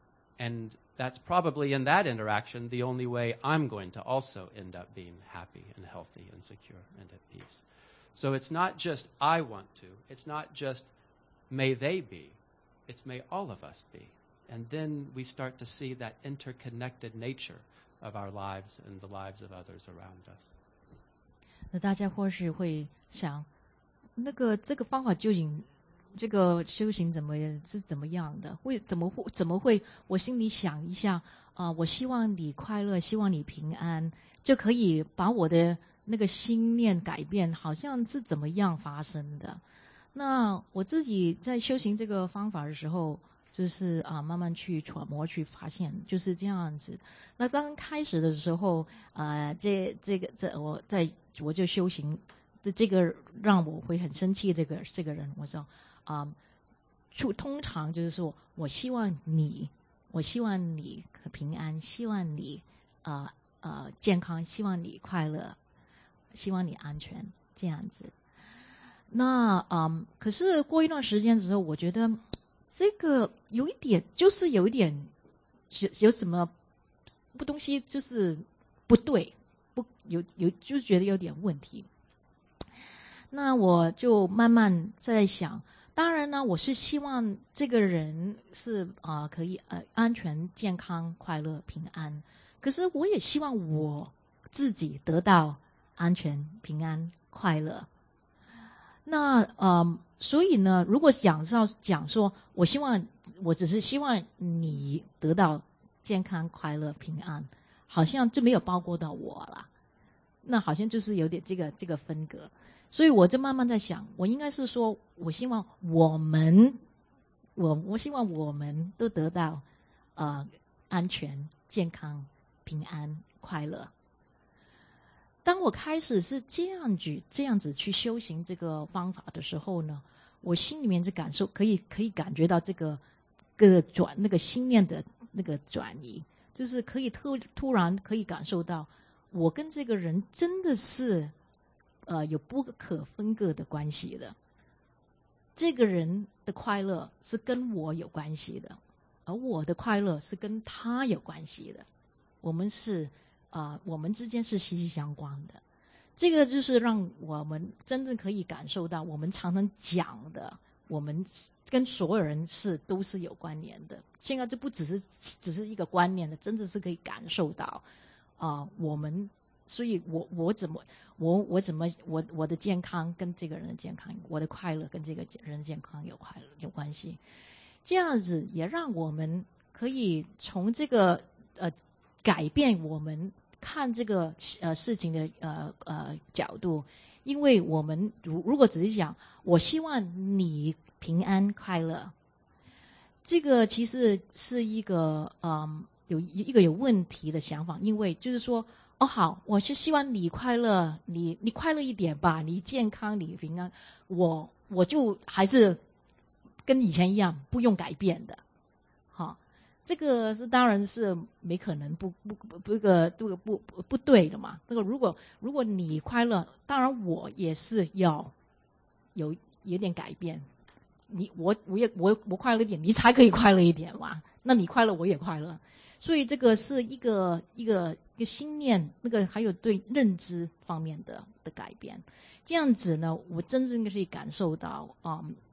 And that's probably in that interaction the only way I'm going to also end up being happy and healthy and secure and at peace. So it's not just I want to. It's not just may they be. It's may all of us be. And then we start to see that interconnected nature of our lives and the lives of others around us. 那大家或许会想，那个这个方法究竟这个修行怎么是怎么样的？会怎么会怎么会？我心里想一下啊、呃，我希望你快乐，希望你平安，就可以把我的那个心念改变，好像是怎么样发生的？那我自己在修行这个方法的时候，就是啊，慢慢去揣摩，去发现就是这样子。那刚开始的时候，啊、呃，这这个这我在我就修行的这个让我会很生气，这个这个人，我说啊，就通常就是说我希望你，我希望你平安，希望你啊呃，呃健康，希望你快乐，希望你安全，这样子。那嗯，可是过一段时间之后，我觉得这个有一点，就是有一点有有什么不东西，就是不对，不有有就觉得有点问题。那我就慢慢在想，当然呢，我是希望这个人是啊、呃、可以呃安全、健康、快乐、平安。可是我也希望我自己得到安全、平安、快乐。那呃，所以呢，如果讲到讲说，我希望我只是希望你得到健康、快乐、平安，好像就没有包括到我了。那好像就是有点这个这个分隔。所以我就慢慢在想，我应该是说，我希望我们，我我希望我们都得到呃安全、健康、平安、快乐。当我开始是这样子这样子去修行这个方法的时候呢，我心里面就感受可以可以感觉到这个个转那个心念的那个转移，就是可以突突然可以感受到，我跟这个人真的是呃有不可分割的关系的。这个人的快乐是跟我有关系的，而我的快乐是跟他有关系的。我们是啊、呃，我们之间是息息相关的。这个就是让我们真正可以感受到，我们常常讲的，我们跟所有人是都是有关联的。现在就不只是只是一个观念的，真的是可以感受到啊、呃，我们，所以我我怎么我我怎么我我的健康跟这个人的健康，我的快乐跟这个人的健康有快乐有关系。这样子也让我们可以从这个呃。改变我们看这个呃事情的呃呃角度，因为我们如如果只是讲我希望你平安快乐，这个其实是一个嗯有一个有问题的想法，因为就是说哦好，我是希望你快乐，你你快乐一点吧，你健康你平安，我我就还是跟以前一样不用改变的，好。这个是当然是没可能不不不不个这个不不不对的嘛。这个如果如果你快乐，当然我也是要有有点改变。你我我也我我快乐一点，你才可以快乐一点嘛。那你快乐我也快乐，所以这个是一个一个一个心念，那个还有对认知方面的的改变。这样子呢，我真正可以感受到啊、嗯，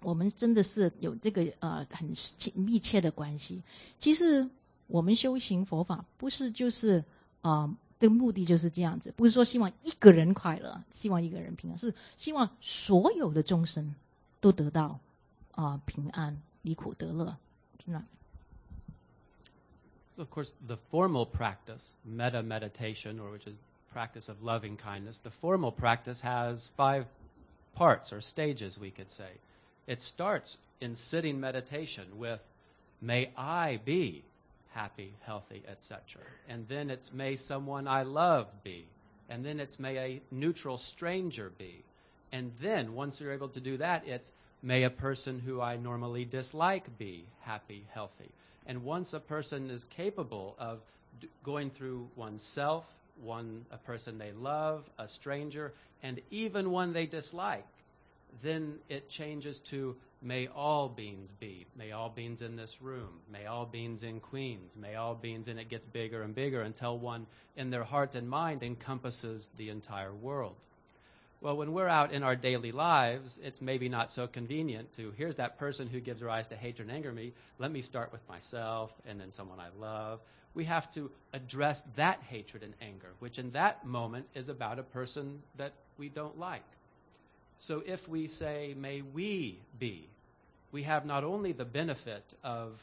我们真的是有这个呃很密切的关系。其实我们修行佛法不是就是呃的目的就是这样子，不是说希望一个人快乐，希望一个人平安，是希望所有的众生都得到啊、呃、平安，离苦得乐。那 So of course, the formal practice, metta meditation, or which is practice of loving kindness, the formal practice has five parts or stages, we could say. It starts in sitting meditation with, may I be happy, healthy, et cetera. And then it's may someone I love be. And then it's may a neutral stranger be. And then once you're able to do that, it's may a person who I normally dislike be happy, healthy. And once a person is capable of d- going through oneself, one a person they love, a stranger, and even one they dislike, then it changes to may all beings be. May all beings in this room. May all beings in Queens. May all beings, and it gets bigger and bigger until one in their heart and mind encompasses the entire world. Well, when we're out in our daily lives, it's maybe not so convenient to, here's that person who gives rise to hatred and anger in me. Let me start with myself and then someone I love. We have to address that hatred and anger, which in that moment is about a person that we don't like. So if we say, may we be, we have not only the benefit of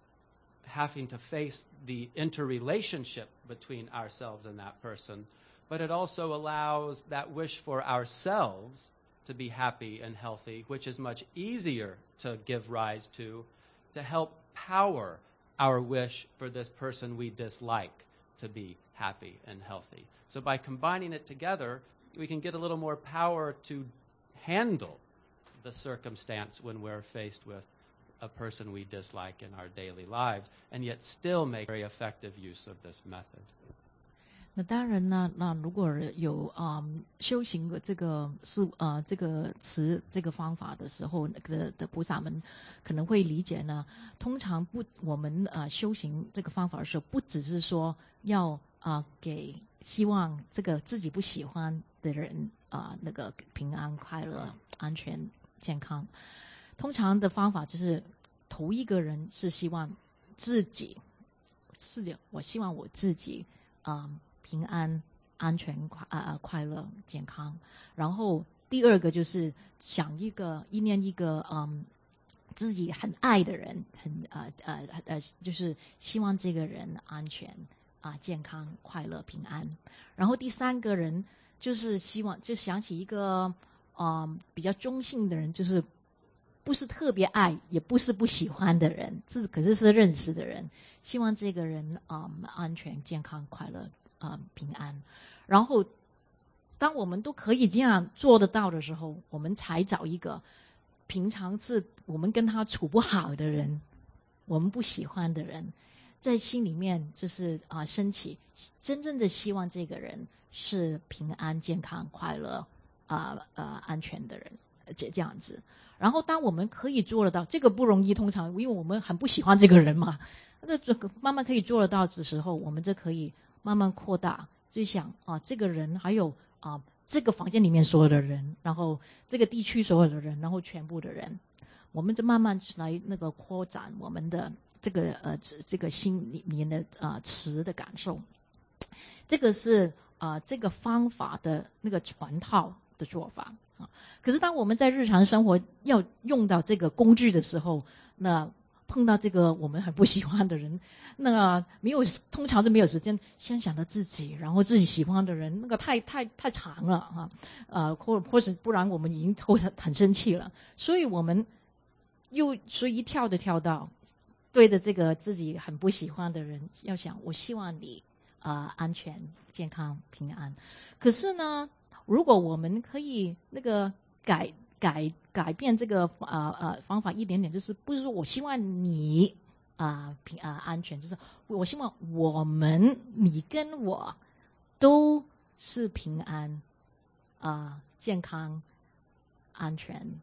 having to face the interrelationship between ourselves and that person, but it also allows that wish for ourselves to be happy and healthy, which is much easier to give rise to, to help power our wish for this person we dislike to be happy and healthy. So by combining it together, we can get a little more power to handle the circumstance when we're faced with a person we dislike in our daily lives, and yet still make very effective use of this method. 那当然呢，那如果有嗯修行的这个是呃这个词这个方法的时候，那个的菩萨们可能会理解呢。通常不，我们呃修行这个方法的时候，不只是说要啊、呃、给希望这个自己不喜欢的人啊、呃、那个平安快乐、安全、健康。通常的方法就是头一个人是希望自己，是的，我希望我自己啊。呃平安、安全、快呃快乐、健康。然后第二个就是想一个一念一个嗯自己很爱的人，很呃呃呃就是希望这个人安全啊、呃、健康、快乐、平安。然后第三个人就是希望就想起一个嗯、呃、比较中性的人，就是不是特别爱，也不是不喜欢的人，这可是是认识的人，希望这个人嗯安全、健康、快乐。呃，平安。然后，当我们都可以这样做得到的时候，我们才找一个平常是我们跟他处不好的人，我们不喜欢的人，在心里面就是啊、呃、升起真正的希望这个人是平安、健康、快乐啊 呃, 呃安全的人，这这样子。然后，当我们可以做得到，这个不容易，通常因为我们很不喜欢这个人嘛，那这个慢慢可以做得到的时候，我们就可以。慢慢扩大，就想啊，这个人还有啊，这个房间里面所有的人，然后这个地区所有的人，然后全部的人，我们就慢慢来那个扩展我们的这个呃这个心里面的啊词的感受。这个是啊这个方法的那个全套的做法啊。可是当我们在日常生活要用到这个工具的时候，那碰到这个我们很不喜欢的人，那个没有通常就没有时间先想到自己，然后自己喜欢的人，那个太太太长了哈，呃，或或是不然我们已经会很很生气了，所以我们又所以一跳就跳到对着这个自己很不喜欢的人，要想我希望你啊、呃、安全、健康、平安。可是呢，如果我们可以那个改。改改变这个呃呃方法一点点，就是不是说我希望你啊、呃、平啊、呃、安全，就是我希望我们你跟我都是平安啊、呃、健康、安全、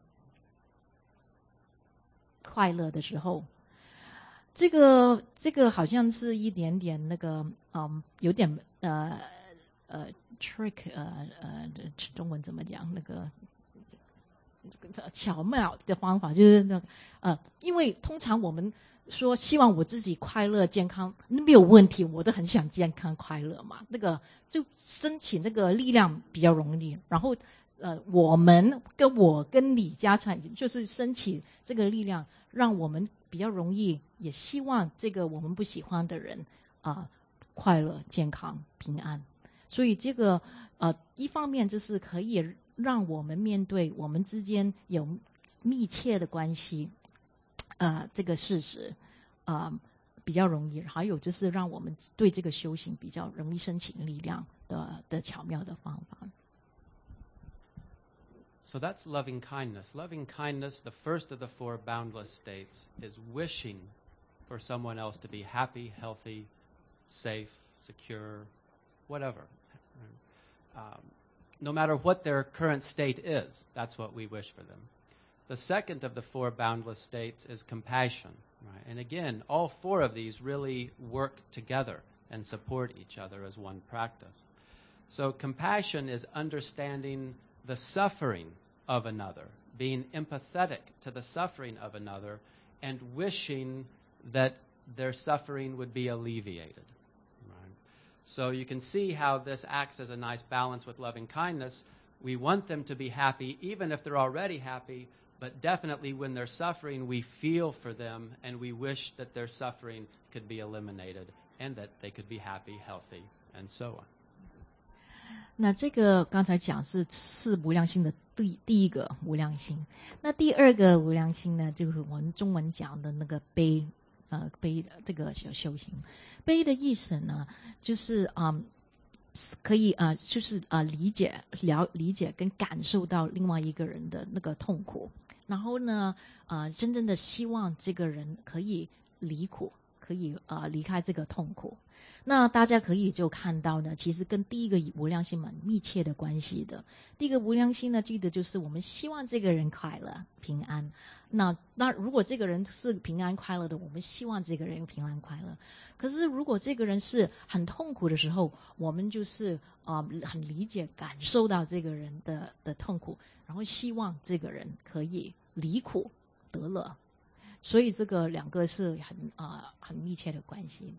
快乐的时候，这个这个好像是一点点那个嗯有点呃呃 trick 呃呃中文怎么讲那个。 巧妙的方法，就是那呃，因为通常我们说希望我自己快乐健康，那没有问题，我都很想健康快乐嘛。那个就申请那个力量比较容易，然后呃，我们跟我跟你家产就是申请这个力量，让我们比较容易，也希望这个我们不喜欢的人啊、呃、快乐健康平安。所以这个呃一方面就是可以让我们面对我们之间有密切的关系，呃，这个事实，呃，比较容易。还有就是让我们对这个修行比较容易申请力量的的巧妙的方法。 So that's loving kindness. Loving kindness, the first of the four boundless states, is wishing for someone else to be happy, healthy, safe, secure, whatever. Um, no matter what their current state is, that's what we wish for them. The second of the four boundless states is compassion. Right? And again, all four of these really work together and support each other as one practice. So compassion is understanding the suffering of another, being empathetic to the suffering of another, and wishing that their suffering would be alleviated. Right? So you can see how this acts as a nice balance with loving kindness. We want them to be happy, even if they're already happy, but definitely when they're suffering, we feel for them, and we wish that their suffering could be eliminated, and that they could be happy, healthy, and so on. 那这个刚才讲是四无量心的第第一个无量心，那第二个无量心呢，就是我们中文讲的那个悲，呃，悲这个修修行。悲的意思呢，就是啊、嗯，可以啊、呃，就是啊、呃，理解了理解跟感受到另外一个人的那个痛苦，然后呢，呃，真正的希望这个人可以离苦，可以啊、呃、离开这个痛苦。那大家可以就看到呢，其实跟第一个无量心蛮密切的关系的。第一个无量心呢，记得就是我们希望这个人快乐平安。那那如果这个人是平安快乐的，我们希望这个人平安快乐。可是如果这个人是很痛苦的时候，我们就是啊、呃、很理解感受到这个人的的痛苦，然后希望这个人可以离苦得乐。所以这个两个是很啊、呃、很密切的关系。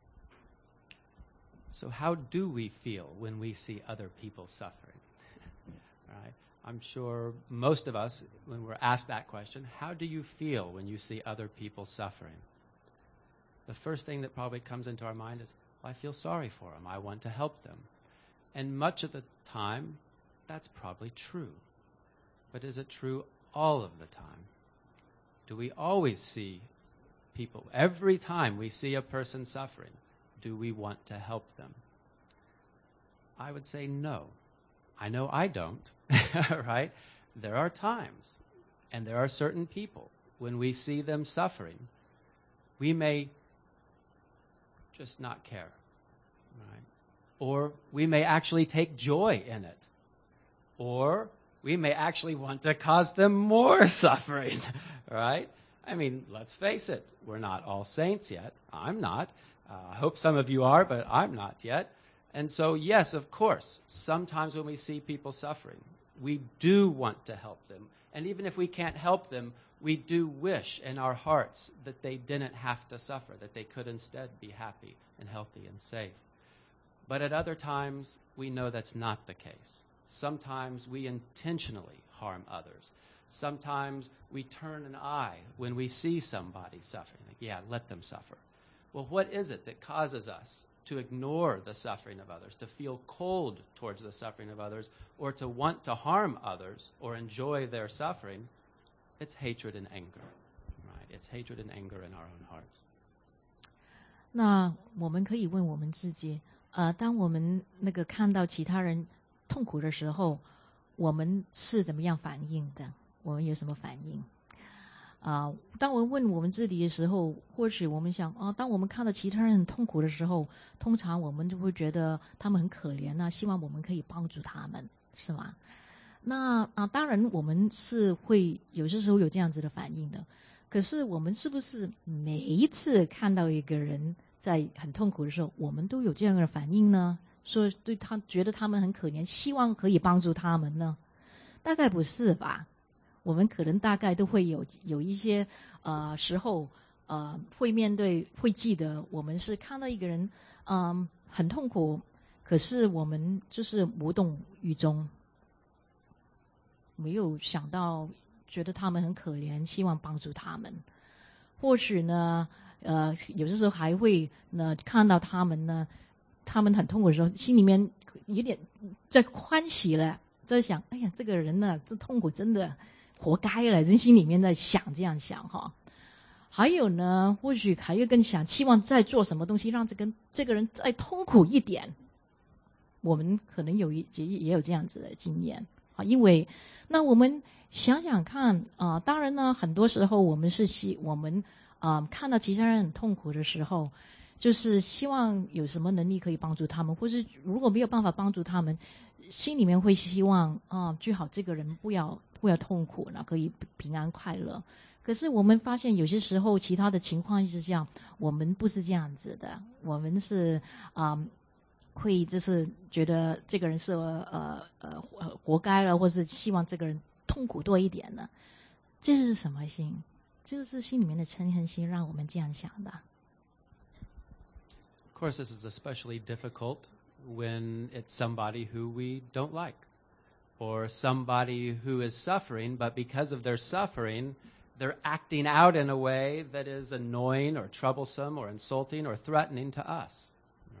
So how do we feel when we see other people suffering? Right? I'm sure most of us, when we're asked that question, how do you feel when you see other people suffering? The first thing that probably comes into our mind is, well, I feel sorry for them. I want to help them. And much of the time, that's probably true. But is it true all of the time? Do we always see people, every time we see a person suffering, do we want to help them? I would say no. I know I don't, right? There are times, and there are certain people, when we see them suffering, we may just not care, right? Or we may actually take joy in it. Or we may actually want to cause them more suffering, right? I mean, let's face it, we're not all saints yet. I'm not. Uh, I hope some of you are, but I'm not yet. And so, yes, of course, sometimes when we see people suffering, we do want to help them. And even if we can't help them, we do wish in our hearts that they didn't have to suffer, that they could instead be happy and healthy and safe. But at other times, we know that's not the case. Sometimes we intentionally harm others. Sometimes we turn an eye when we see somebody suffering. Like, yeah, let them suffer. Well, what is it that causes us to ignore the suffering of others, to feel cold towards the suffering of others, or to want to harm others or enjoy their suffering? It's hatred and anger, right? It's hatred and anger in our own hearts. 那我们可以问我们自己，呃，当我们那个看到其他人痛苦的时候，我们是怎么样反应的？我们有什么反应？啊、呃，当我们问我们自己的时候，或许我们想啊、呃，当我们看到其他人很痛苦的时候，通常我们就会觉得他们很可怜啊，希望我们可以帮助他们，是吗？那啊、呃，当然我们是会有些时候有这样子的反应的。可是我们是不是每一次看到一个人在很痛苦的时候，我们都有这样的反应呢？说对他觉得他们很可怜，希望可以帮助他们呢？大概不是吧？ 我们可能大概都会有有一些呃时候呃会面对会记得，我们是看到一个人嗯、呃、很痛苦，可是我们就是无动于衷，没有想到觉得他们很可怜，希望帮助他们。或许呢呃有的时候还会呢看到他们呢他们很痛苦的时候，心里面有点在欢喜了，在想哎呀这个人呢这痛苦真的活该了，人心里面在想这样想哈。还有呢或许还会更想期望再做什么东西让这个这个人再痛苦一点，我们可能有一也有这样子的经验啊。因为那我们想想看啊、呃，当然呢很多时候我们是希我们啊、呃、看到其他人很痛苦的时候，就是希望有什么能力可以帮助他们，或是如果没有办法帮助他们，心里面会希望啊、呃、最好这个人不要不要痛苦，那可以平安快乐。可是我们发现有些时候其他的情况是这样，我们不是这样子的，我们是啊、呃会就是觉得这个人是呃呃活该了，或是希望这个人痛苦多一点呢。这是什么心？这是心里面的嗔恨心让我们这样想的。 Of course, this is especially difficult when it's somebody who we don't like, or somebody who is suffering, but because of their suffering, they're acting out in a way that is annoying or troublesome or insulting or threatening to us.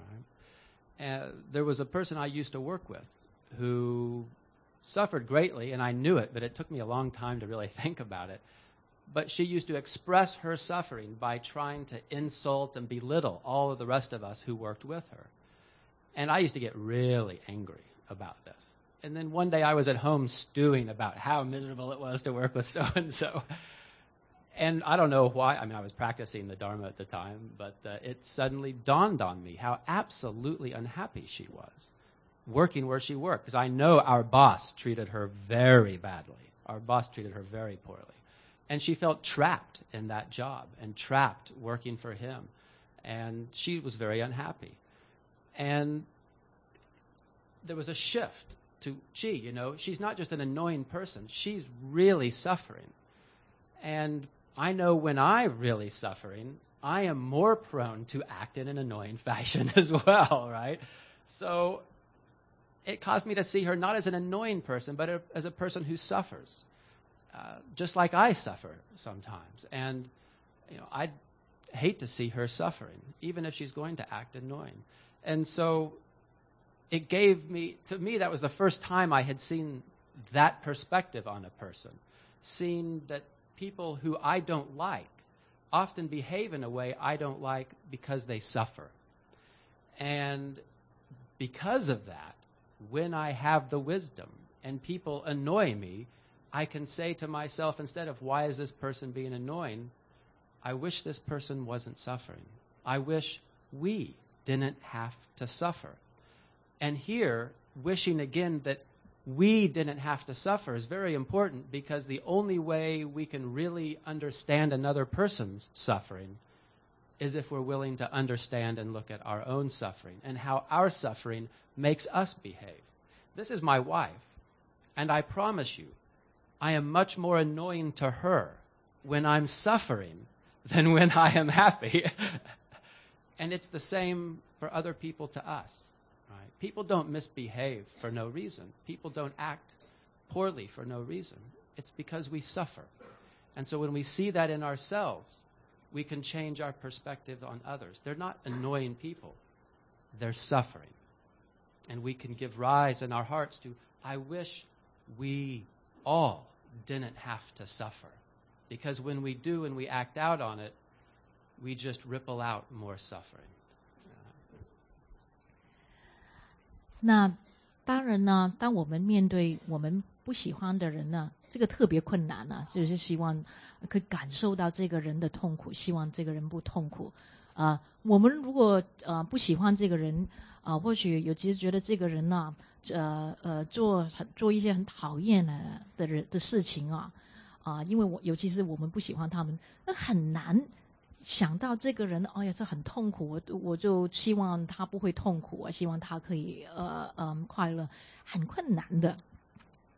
Uh, there was a person I used to work with who suffered greatly, and I knew it, but it took me a long time to really think about it. But she used to express her suffering by trying to insult and belittle all of the rest of us who worked with her. And I used to get really angry about this. And then one day I was at home stewing about how miserable it was to work with so-and-so. And I don't know why. I mean, I was practicing the Dharma at the time, but uh, it suddenly dawned on me how absolutely unhappy she was working where she worked. Because I know our boss treated her very badly. Our boss treated her very poorly. And she felt trapped in that job and trapped working for him. And she was very unhappy. And there was a shift to, gee, you know, she's not just an annoying person. She's really suffering. And I know when I'm really suffering, I am more prone to act in an annoying fashion as well, right? So it caused me to see her not as an annoying person, but a, as a person who suffers, uh, just like I suffer sometimes. And, you know, I'd hate to see her suffering, even if she's going to act annoying. And so it gave me, to me, that was the first time I had seen that perspective on a person, seeing that people who I don't like often behave in a way I don't like because they suffer. And because of that, when I have the wisdom and people annoy me, I can say to myself, instead of why is this person being annoying, I wish this person wasn't suffering. I wish we didn't have to suffer. And here, wishing again that we didn't have to suffer is very important, because the only way we can really understand another person's suffering is if we're willing to understand and look at our own suffering and how our suffering makes us behave. This is my wife, and I promise you, I am much more annoying to her when I'm suffering than when I am happy. And it's the same for other people to us. Right? People don't misbehave for no reason. People don't act poorly for no reason. It's because we suffer. And so when we see that in ourselves, we can change our perspective on others. They're not annoying people. They're suffering. And we can give rise in our hearts to, I wish we all didn't have to suffer. Because when we do and we act out on it, we just ripple out more suffering. 那当然呢，当我们面对我们不喜欢的人呢，这个特别困难呢，就是希望可以感受到这个人的痛苦，希望这个人不痛苦。啊、呃，我们如果呃不喜欢这个人啊、呃，或许有其实觉得这个人呢，呃呃做做一些很讨厌的的人的事情啊啊、呃，因为我尤其是我们不喜欢他们，那很难想到这个人，哎呀，这很痛苦，我我就希望他不会痛苦，我希望他可以呃嗯快乐，很困难的。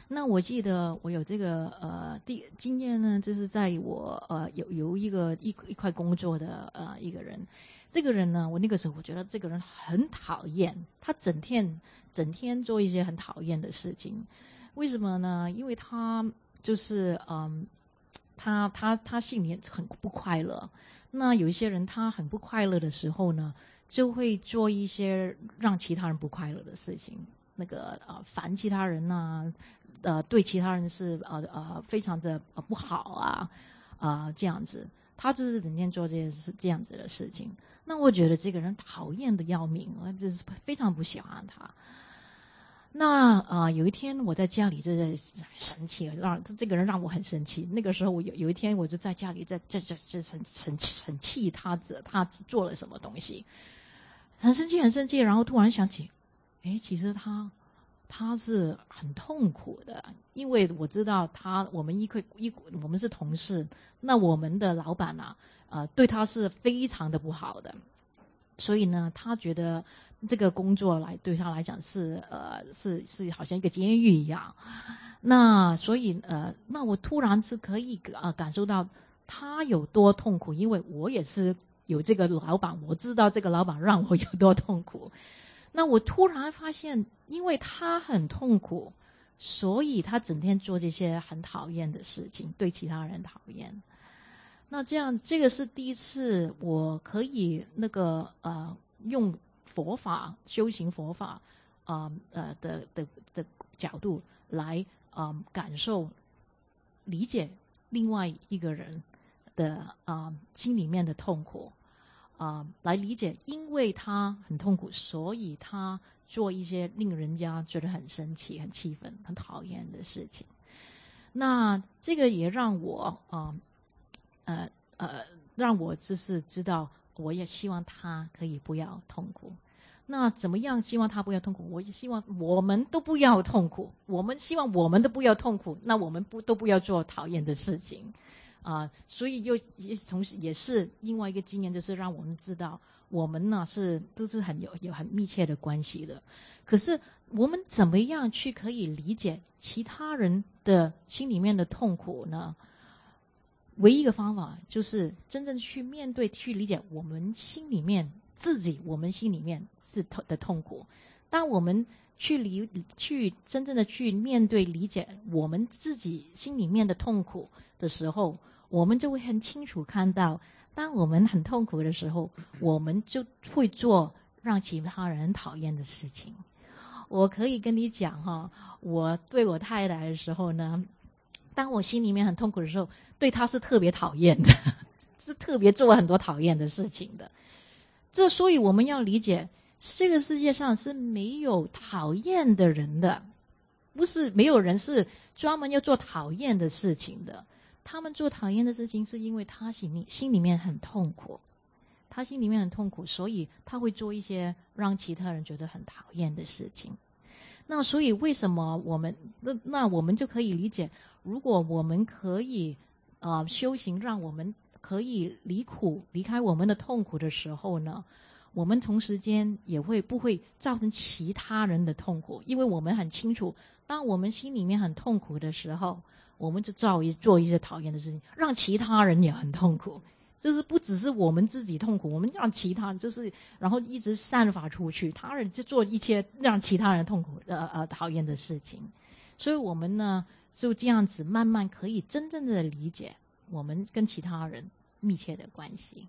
那我记得我有这个呃第经验呢，就是在我呃有有一个一一块工作的呃一个人，这个人呢，我那个时候我觉得这个人很讨厌，他整天整天做一些很讨厌的事情。为什么呢？因为他就是嗯，他他他心里很不快乐。那有一些人他很不快乐的时候呢，就会做一些让其他人不快乐的事情。那个呃烦其他人啊，呃对其他人是呃呃非常的呃不好啊，啊、呃、这样子，他就是整天做这些事这样子的事情。那我觉得这个人讨厌的要命，我就是非常不喜欢他。那啊、呃、有一天我在家里就在生气，让这个人让我很生气。那个时候我有有一天我就在家里在在在在很很很气他他做了什么东西，很生气很生气，然后突然想起。哎，其实他他是很痛苦的，因为我知道他我们一块一我们是同事，那我们的老板啊，呃，对他是非常的不好的，所以呢，他觉得这个工作来对他来讲是呃是是好像一个监狱一样。那所以呃，那我突然是可以呃感受到他有多痛苦，因为我也是有这个老板，我知道这个老板让我有多痛苦。那我突然发现，因为他很痛苦，所以他整天做这些很讨厌的事情，对其他人讨厌。那这样，这个是第一次我可以那个呃用佛法修行佛法啊 呃, 呃的的的角度来呃感受理解另外一个人的啊、呃、心里面的痛苦。啊、呃，来理解，因为他很痛苦，所以他做一些令人家觉得很生气、很气愤、很讨厌的事情。那这个也让我啊 呃, 呃呃让我就是知道，我也希望他可以不要痛苦。那怎么样希望他不要痛苦？我也希望我们都不要痛苦，我们希望我们都不要痛苦，那我们不都不要做讨厌的事情。啊、呃，所以又也同时也是另外一个经验，就是让我们知道，我们呢是都是很有有很密切的关系的。可是我们怎么样去可以理解其他人的心里面的痛苦呢？唯一一个方法就是真正去面对、去理解我们心里面自己，我们心里面是痛的痛苦。当我们去理、去真正的去面对、理解我们自己心里面的痛苦的时候，我们就会很清楚看到，当我们很痛苦的时候，我们就会做让其他人讨厌的事情。我可以跟你讲哈，我对我太太的时候呢，当我心里面很痛苦的时候，对她是特别讨厌的，是特别做很多讨厌的事情的。这所以我们要理解，这个世界上是没有讨厌的人的，不是没有人是专门要做讨厌的事情的。他们做讨厌的事情是因为他心里心里面很痛苦，他心里面很痛苦，所以他会做一些让其他人觉得很讨厌的事情。那所以为什么我们那那我们就可以理解，如果我们可以呃修行，让我们可以离苦离开我们的痛苦的时候呢，我们同时间也会不会造成其他人的痛苦，因为我们很清楚，当我们心里面很痛苦的时候，我们就造一做一些讨厌的事情，让其他人也很痛苦。就是不只是我们自己痛苦，我们让其他人就是然后一直散发出去，他人就做一些让其他人痛苦呃呃讨厌的事情。所以我们呢就这样子慢慢可以真正的理解我们跟其他人密切的关系。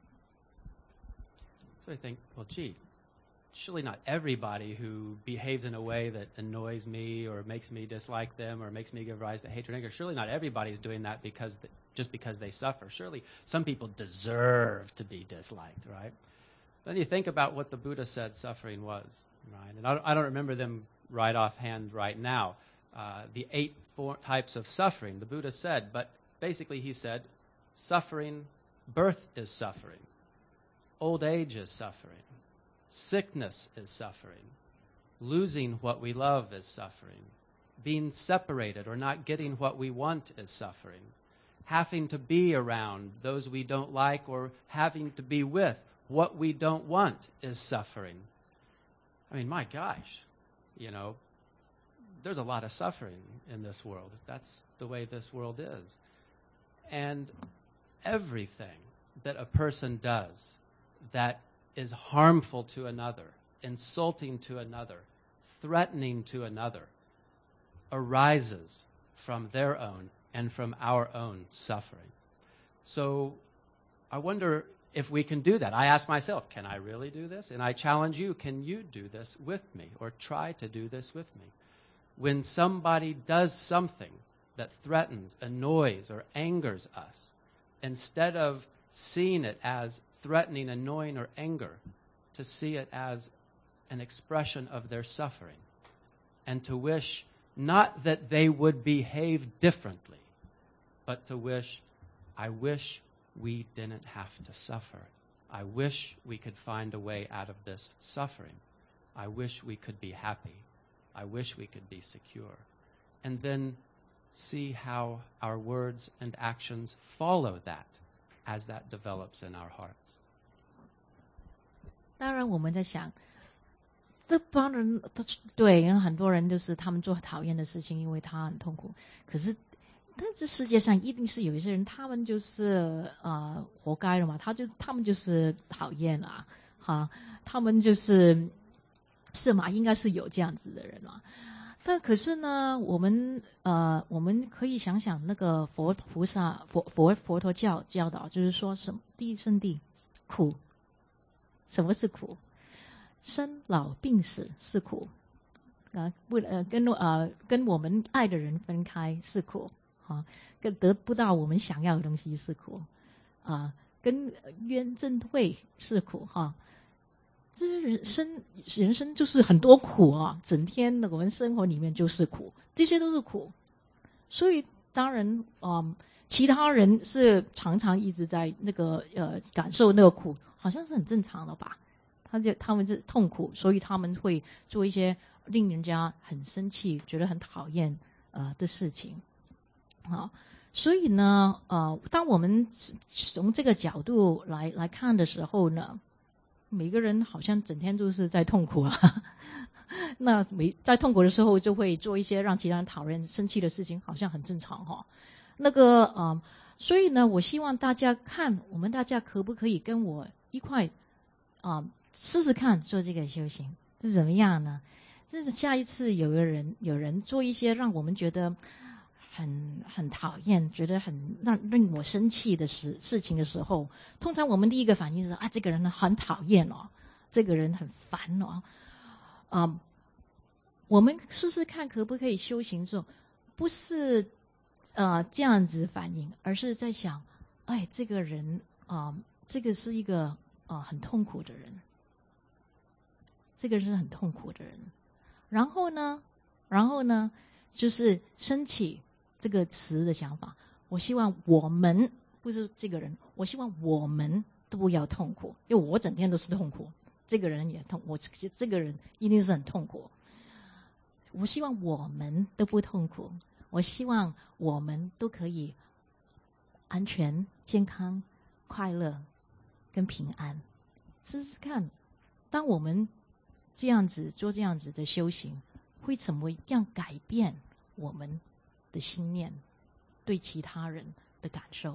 So I think, well, gee, surely not everybody who behaves in a way that annoys me or makes me dislike them or makes me give rise to hatred and anger, surely not everybody is doing that because the, just because they suffer. Surely some people deserve to be disliked, right? Then you think about what the Buddha said suffering was, right? And I don't, I don't remember them right offhand right now, uh, the eight four types of suffering the Buddha said, but basically he said suffering, birth is suffering, old age is suffering, sickness is suffering, losing what we love is suffering, being separated or not getting what we want is suffering, having to be around those we don't like or having to be with what we don't want is suffering. I mean, my gosh, you know, there's a lot of suffering in this world. That's the way this world is. And everything that a person does that is harmful to another, insulting to another, threatening to another, arises from their own and from our own suffering. So I wonder if we can do that. I ask myself, can I really do this? And I challenge you, can you do this with me or try to do this with me? When somebody does something that threatens, annoys, or angers us, instead of seeing it as threatening, annoying, or anger, to see it as an expression of their suffering, and to wish not that they would behave differently, but to wish, I wish we didn't have to suffer. I wish we could find a way out of this suffering. I wish we could be happy. I wish we could be secure. And then see how our words and actions follow that as that develops in our hearts. 当然我们在想，这帮人都对，因为很多人就是他们做讨厌的事情，因为他很痛苦。可是，但这世界上一定是有一些人，他们就是呃活该了嘛，他就他们就是讨厌啦，哈，他们就是是嘛，应该是有这样子的人嘛。但可是呢，我们呃我们可以想想那个佛菩萨佛佛佛陀教教导，就是说什么第一圣地苦，什么是苦？生老病死是苦啊，为了呃跟呃跟我们爱的人分开是苦啊，跟得不到我们想要的东西是苦啊，跟冤正会是苦哈。啊这人生人生就是很多苦啊，整天的我们生活里面就是苦，这些都是苦。所以当然，嗯，其他人是常常一直在那个呃感受那个苦，好像是很正常的吧？他就他们是痛苦，所以他们会做一些令人家很生气、觉得很讨厌呃的事情。好，所以呢，呃，当我们从这个角度来来看的时候呢。每个人好像整天都是在痛苦啊，那每在痛苦的时候就会做一些让其他人讨厌、生气的事情，好像很正常哈、哦。那个呃，所以呢，我希望大家看，我们大家可不可以跟我一块啊、呃、试试看做这个修行是怎么样呢？这是下一次有个人有人做一些让我们觉得很很讨厌，觉得很让令我生气的事事情的时候，通常我们第一个反应是啊，这个人很讨厌哦，这个人很烦哦，啊、呃，我们试试看可不可以修行之后，不是呃这样子反应，而是在想，哎，这个人啊、呃，这个是一个呃很痛苦的人，这个是很痛苦的人，然后呢，然后呢，就是生气。这个词的想法，我希望我们不是这个人，我希望我们都不要痛苦，因为我整天都是痛苦，这个人也痛，我这个人一定是很痛苦。我希望我们都不痛苦，我希望我们都可以安全、健康、快乐跟平安。试试看，当我们这样子做这样子的修行，会怎么样改变我们的心念对其他人的感受。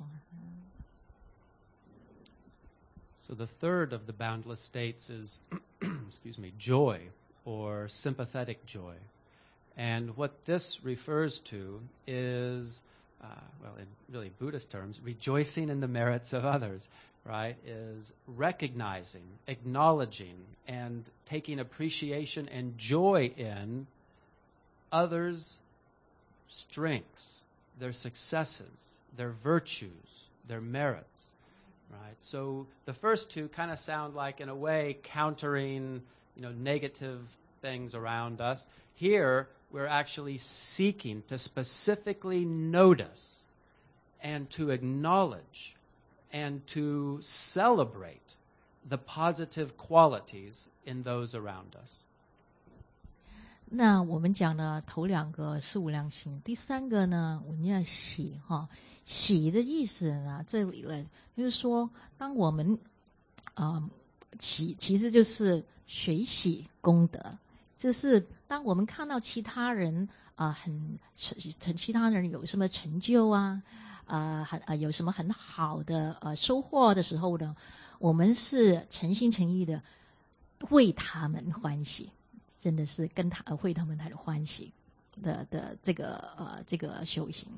So the third of the boundless states is excuse me, joy or sympathetic joy. And what this refers to is uh, well, in really Buddhist terms, rejoicing in the merits of others, right? Is recognizing, acknowledging, and taking appreciation and joy in others' strengths, their successes, their virtues, their merits, right? So the first two kind of sound like, in a way, countering, you know, negative things around us. Here, we're actually seeking to specifically notice and to acknowledge and to celebrate the positive qualities in those around us. 那我们讲了头两个是无量心，第三个呢，我们要喜哈，喜的意思呢，这里呢就是说，当我们啊、呃、喜，其实就是随喜功德， 就是当我们看到其他人啊、呃、很成其他人有什么成就啊，呃很呃有什么很好的呃收获的时候呢，我们是诚心诚意的为他们欢喜，真的是跟他为他们来欢喜的的这个呃这个修行。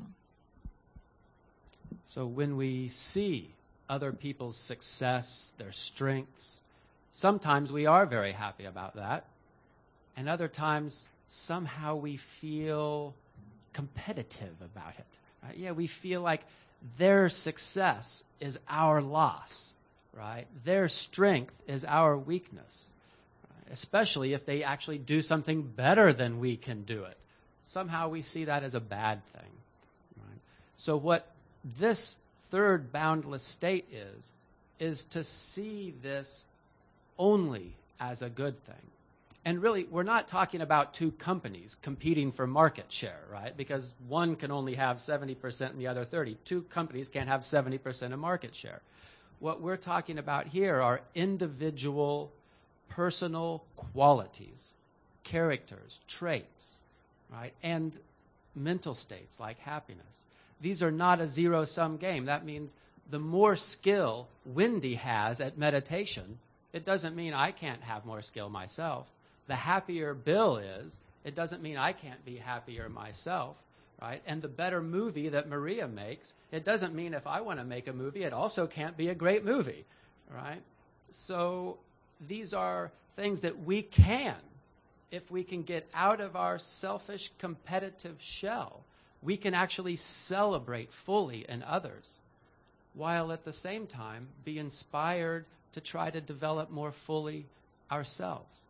So when we see other people's success, their strengths, sometimes we are very happy about that, and other times somehow we feel competitive about it. Right? Yeah, we feel like their success is our loss, right? Their strength is our weakness, right? Especially if they actually do something better than we can do it. Somehow we see that as a bad thing. Right? So what this third boundless state is, is to see this only as a good thing. And really, we're not talking about two companies competing for market share, right? Because one can only have seventy percent and the other thirty. Two companies can't have seventy percent of market share. What we're talking about here are individual, personal qualities, characters, traits, right? And mental states like happiness. These are not a zero-sum game. That means the more skill Wendy has at meditation, it doesn't mean I can't have more skill myself. The happier Bill is, it doesn't mean I can't be happier myself, right? And the better movie that Maria makes, it doesn't mean if I want to make a movie, it also can't be a great movie, right? So these are things that we can, if we can get out of our selfish competitive shell, we can actually celebrate fully in others, while at the same time be inspired to try to develop more fully ourselves.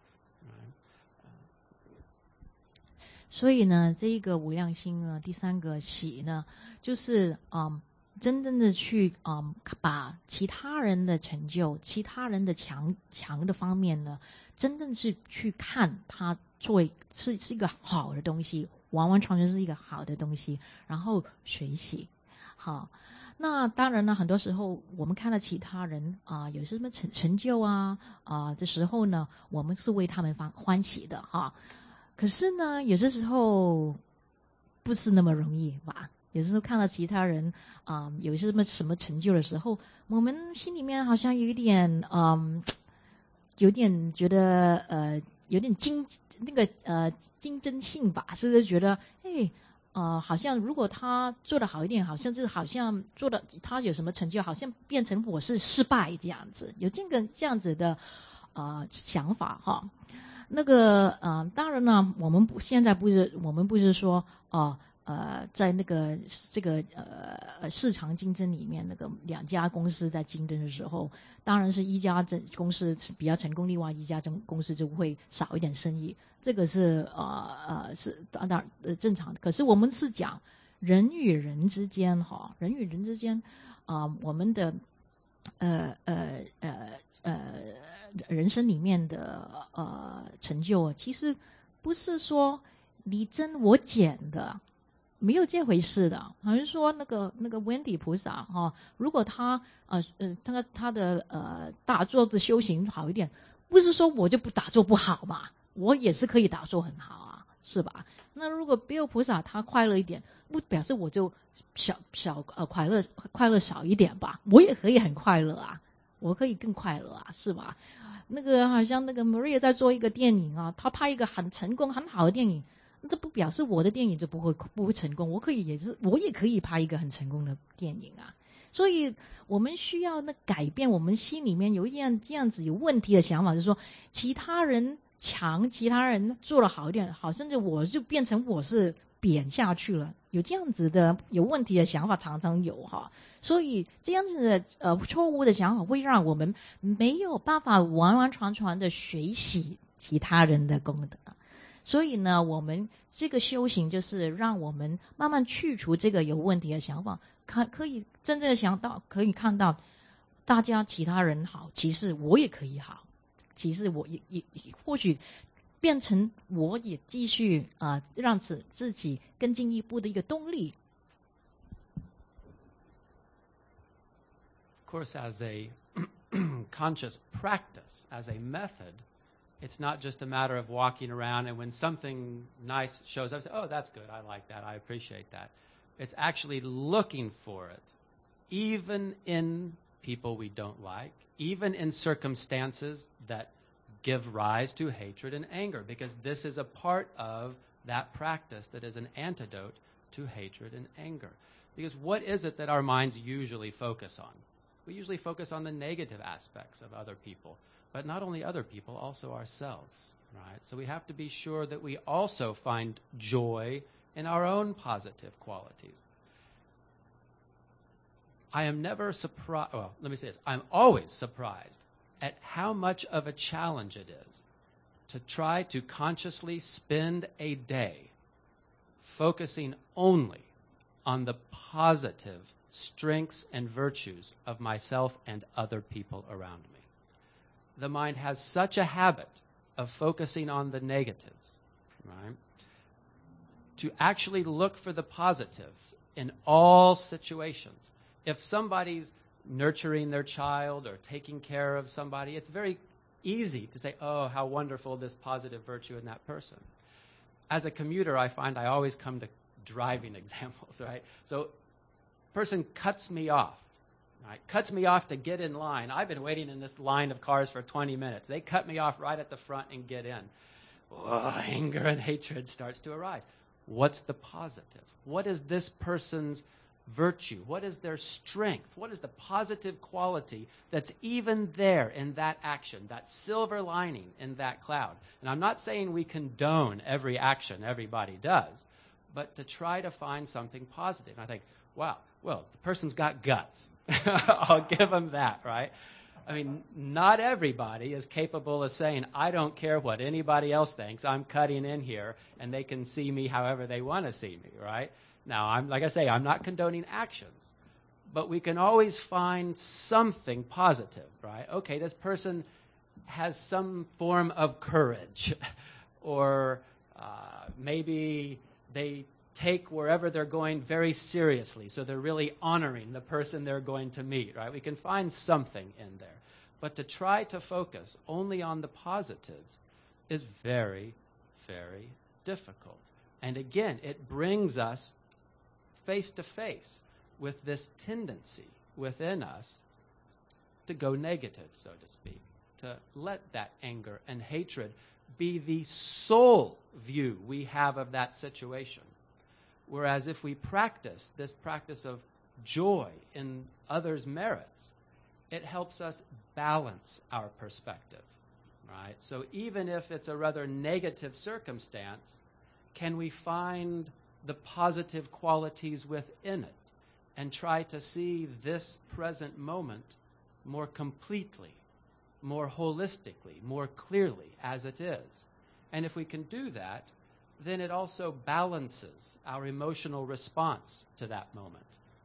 所以呢，这一个无量心呢，第三个喜呢，就是嗯，真正的去嗯，把其他人的成就、其他人的强强的方面呢，真正是去看它作为是是一个好的东西，完完全全是一个好的东西，然后学习。好，那当然呢，很多时候我们看到其他人啊、呃，有什么成成就啊啊、呃，这时候呢，我们是为他们欢欢喜的哈。可是呢，有些时候不是那么容易吧？有时候看到其他人啊、呃，有什么什么成就的时候，我们心里面好像有一点嗯、呃，有点觉得呃，有点竞那个呃竞争性吧，是不是觉得哎呃，好像如果他做得好一点，好像是好像做的他有什么成就，好像变成我是失败这样子，有这个这样子的呃想法哈。那个呃，当然呢，我们不现在不是我们不是说哦 呃, 呃，在那个这个呃市场竞争里面，那个两家公司在竞争的时候，当然是一家公司比较成功，另外一家公司就会少一点生意，这个是呃呃是当然呃正常的。可是我们是讲人与人之间哈，人与人之间啊、呃，我们的呃呃呃呃。人生里面的呃成就，其实不是说你增我减的，没有这回事的。好像说那个那个 Wendy 菩萨哈、哦，如果他呃呃他他的呃打坐的修行好一点，不是说我就不打坐不好嘛，我也是可以打坐很好啊，是吧？那如果 Bill 菩萨他快乐一点，不表示我就小小呃快乐快乐少一点吧，我也可以很快乐啊。我可以更快乐啊，是吧？那个好像那个 Maria 在做一个电影啊，她拍一个很成功很好的电影，这不表示我的电影就不会不会成功，我可以也是我也可以拍一个很成功的电影啊。所以我们需要那改变我们心里面有一样这样子有问题的想法，就是说其他人强，其他人做得好一点，好甚至我就变成我是贬下去了，有这样子的有问题的想法常常有哈。所以这样子的呃错误的想法会让我们没有办法完完全全的学习其他人的功德。所以呢，我们这个修行就是让我们慢慢去除这个有问题的想法，看可以真正的想到，可以看到大家其他人好，其实我也可以好，其实我也也或许变成我也继续啊、呃、让自自己更进一步的一个动力。 Of course, as a conscious practice, as a method, It's not just a matter of walking around and when something nice shows up, say, oh, that's good, I like that, I appreciate that. It's actually looking for it, even in people we don't like, even in circumstances that give rise to hatred and anger, because this is a part of that practice that is an antidote to hatred and anger. Because what is it that our minds usually focus on? We usually focus on the negative aspects of other people, but not only other people, also ourselves, right? So we have to be sure that we also find joy in our own positive qualities. I am never surprised, well, let me say this, I'm always surprised at how much of a challenge it is to try to consciously spend a day focusing only on the positive strengths and virtues of myself and other people around me. The mind has such a habit of focusing on the negatives, right? To actually look for the positives in all situations. If somebody's nurturing their child or taking care of somebody, it's very easy to say, oh, how wonderful this positive virtue in that person. As a commuter, I find I always come to driving examples, right? So, person cuts me off, right? Cuts me off to get in line. I've been waiting in this line of cars for twenty minutes. They cut me off right at the front and get in. Oh, anger and hatred starts to arise. What's the positive? What is this person's virtue? What is their strength? What is the positive quality that's even there in that action, that silver lining in that cloud? And I'm not saying we condone every action everybody does, but to try to find something positive. And I think, wow, well, the person's got guts. I'll give them that, right? I mean, not everybody is capable of saying, I don't care what anybody else thinks. I'm cutting in here, and they can see me however they want to see me, right? Now, I'm like I say, I'm not condoning actions, but we can always find something positive, right? Okay, this person has some form of courage, or uh, maybe they take wherever they're going very seriously, so they're really honoring the person they're going to meet, right? We can find something in there. But to try to focus only on the positives is very, very difficult. And again, it brings us face to face with this tendency within us to go negative, so to speak, to let that anger and hatred be the sole view we have of that situation. Whereas if we practice this practice of joy in others' merits, it helps us balance our perspective, right? So even if it's a rather negative circumstance, can we find the positive qualities within it and try to see this present moment more completely, more holistically, more clearly as it is? And if we can do that, then it also balances our emotional response to that moment.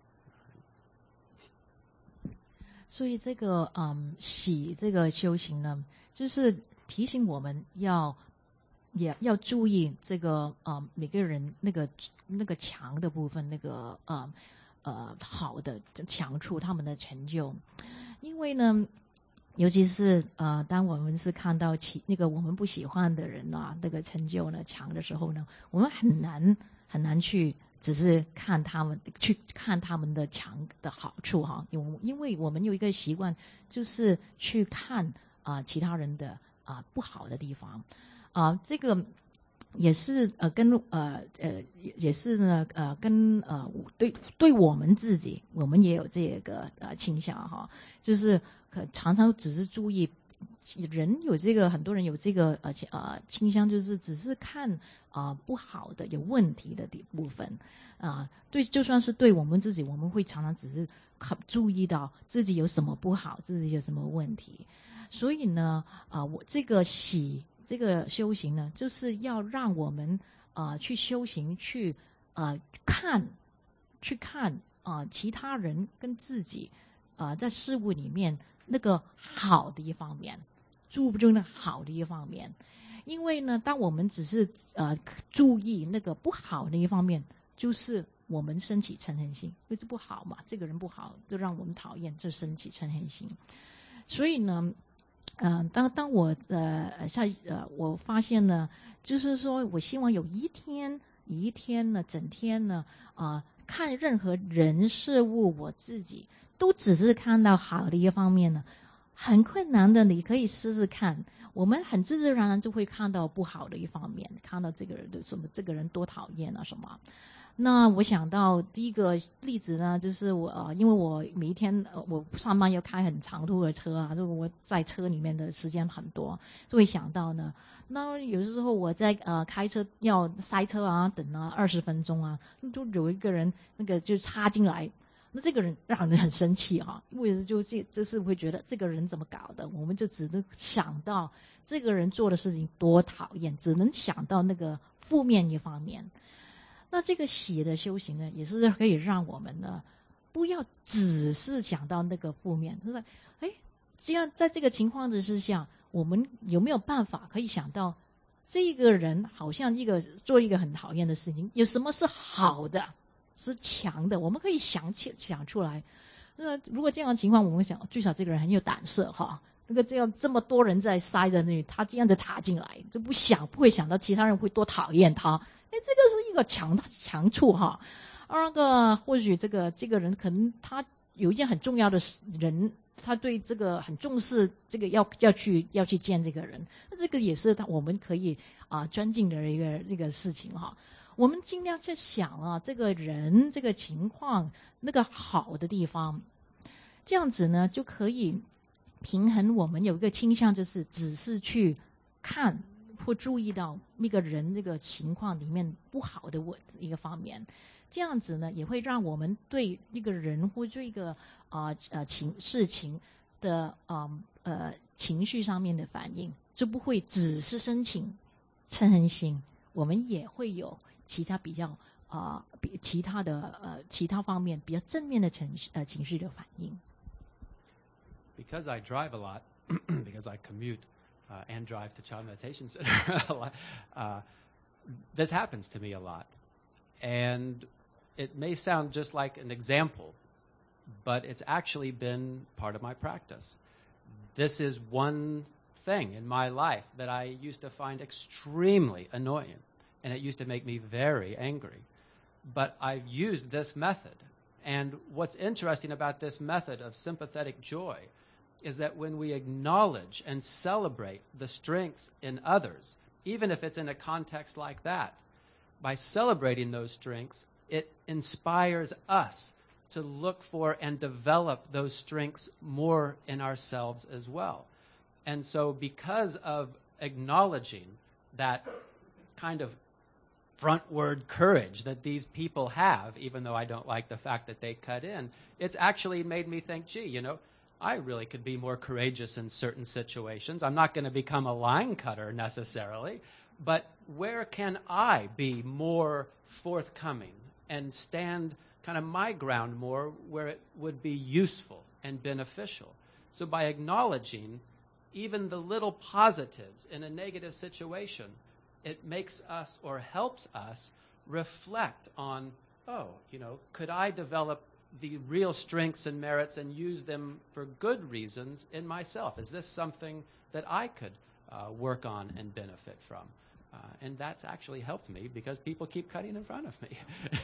所以这个嗯喜这个修行呢，就是提醒我们要也要注意这个呃每个人那个那个强的部分，那个呃呃好的强处，他们的成就，因为呢。尤其是呃，当我们是看到其那个我们不喜欢的人啊，那个成就呢强的时候呢，我们很难很难去只是看他们去看他们的强的好处哈，因为因为我们有一个习惯，就是去看啊、呃、其他人的啊、呃、不好的地方啊、呃，这个也是呃跟呃呃也是呢呃跟呃对对我们自己，我们也有这个呃倾向哈，就是可常常只是注意人有这个很多人有这个呃呃倾向，就是只是看啊、呃、不好的有问题的部分啊、呃，对就算是对我们自己，我们会常常只是注意到自己有什么不好，自己有什么问题，所以呢啊、呃、我这个喜。这个修行呢，就是要让我们呃去修行，去呃看，去看啊、呃、其他人跟自己呃在事物里面那个好的一方面，注重那好的一方面。因为呢，当我们只是呃注意那个不好的一方面，就是我们升起嗔恨心，因为这不好嘛，这个人不好，就让我们讨厌，就升起嗔恨心。所以呢。 嗯、呃，当当我呃下呃我发现呢，就是说我希望有一天一天呢，整天呢啊、呃、看任何人事物，我自己都只是看到好的一方面呢，很困难的。你可以试试看，我们很自自然然就会看到不好的一方面，看到这个人的什么，这个人多讨厌啊什么。那我想到第一个例子呢，就是我呃，因为我每一天呃，我上班要开很长途的车啊，就我在车里面的时间很多，就会想到呢，那有时候我在呃开车要塞车啊，等啊二十分钟啊，就有一个人那个就插进来，那这个人让人很生气啊，因为就这就是会觉得这个人怎么搞的，我们就只能想到这个人做的事情多讨厌，只能想到那个负面一方面。那这个喜的修行呢，也是可以让我们呢，不要只是想到那个负面，就是哎，这样在这个情况之下，我们有没有办法可以想到，这个人好像一个做一个很讨厌的事情，有什么是好的，是强的，我们可以想起想出来。那如果这样的情况，我们想，最少这个人很有胆色哈。那个这样这么多人在塞在那里，他这样子踏进来，就不想不会想到其他人会多讨厌他。哎，这个是一个强强处哈。二个或许这个这个人可能他有一件很重要的人，他对这个很重视，这个要要去要去见这个人，那这个也是他我们可以啊、呃、尊敬的一个一个事情哈。我们尽量去想啊，这个人这个情况那个好的地方，这样子呢就可以平衡我们有一个倾向，就是只是去看或注意到那个人这个情况里面不好的我一个方面，这样子呢也会让我们对一个人或这个啊 呃, 呃情事情的呃呃情绪上面的反应，就不会只是深情嗔恨心，我们也会有其他比较啊、呃、比其他的呃其他方面比较正面的情绪呃情绪的反应。 Because I drive a lot, because I commute uh, and drive to Child Meditation Center a lot, uh, this happens to me a lot. And it may sound just like an example, but it's actually been part of my practice. This is one thing in my life that I used to find extremely annoying, and it used to make me very angry. But I've used this method. And what's interesting about this method of sympathetic joy is that when we acknowledge and celebrate the strengths in others, even if it's in a context like that, by celebrating those strengths, it inspires us to look for and develop those strengths more in ourselves as well. And so because of acknowledging that kind of frontward courage that these people have, even though I don't like the fact that they cut in, it's actually made me think, gee, you know, I really could be more courageous in certain situations. I'm not going to become a line cutter necessarily, but where can I be more forthcoming and stand kind of my ground more where it would be useful and beneficial? So by acknowledging even the little positives in a negative situation, it makes us or helps us reflect on, oh, you know, could I develop the real strengths and merits and use them for good reasons in myself? Is this something that I could uh, work on and benefit from? Uh, and that's actually helped me because people keep cutting in front of me.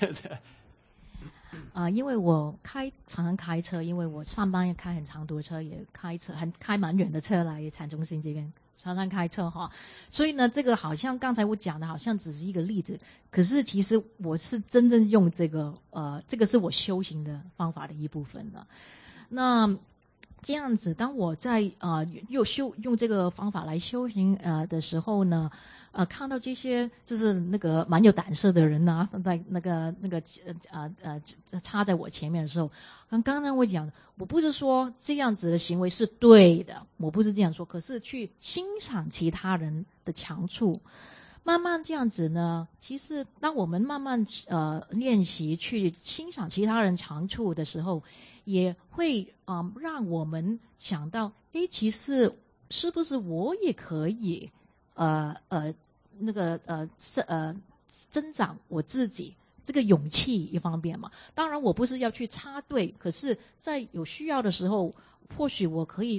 啊、呃，因为我开常常开车，因为我上班也开很长途的车，也开车很开蛮远的车来禅中心这边，常常开车哈。所以呢，这个好像刚才我讲的，好像只是一个例子，可是其实我是真正用这个呃，这个是我修行的方法的一部分的。那这样子，当我在呃又修用这个方法来修行呃的时候呢，呃看到这些就是那个蛮有胆色的人呐、啊，在那个那个呃呃呃插在我前面的时候，刚刚才我讲，我不是说这样子的行为是对的，我不是这样说，可是去欣赏其他人的强处。慢慢这样子呢，其实当我们慢慢呃练习去欣赏其他人长处的时候，也会嗯让我们想到，诶，其实是不是我也可以呃呃那个呃是呃增长我自己这个勇气一方面嘛。当然我不是要去插队，可是在有需要的时候，或许我可以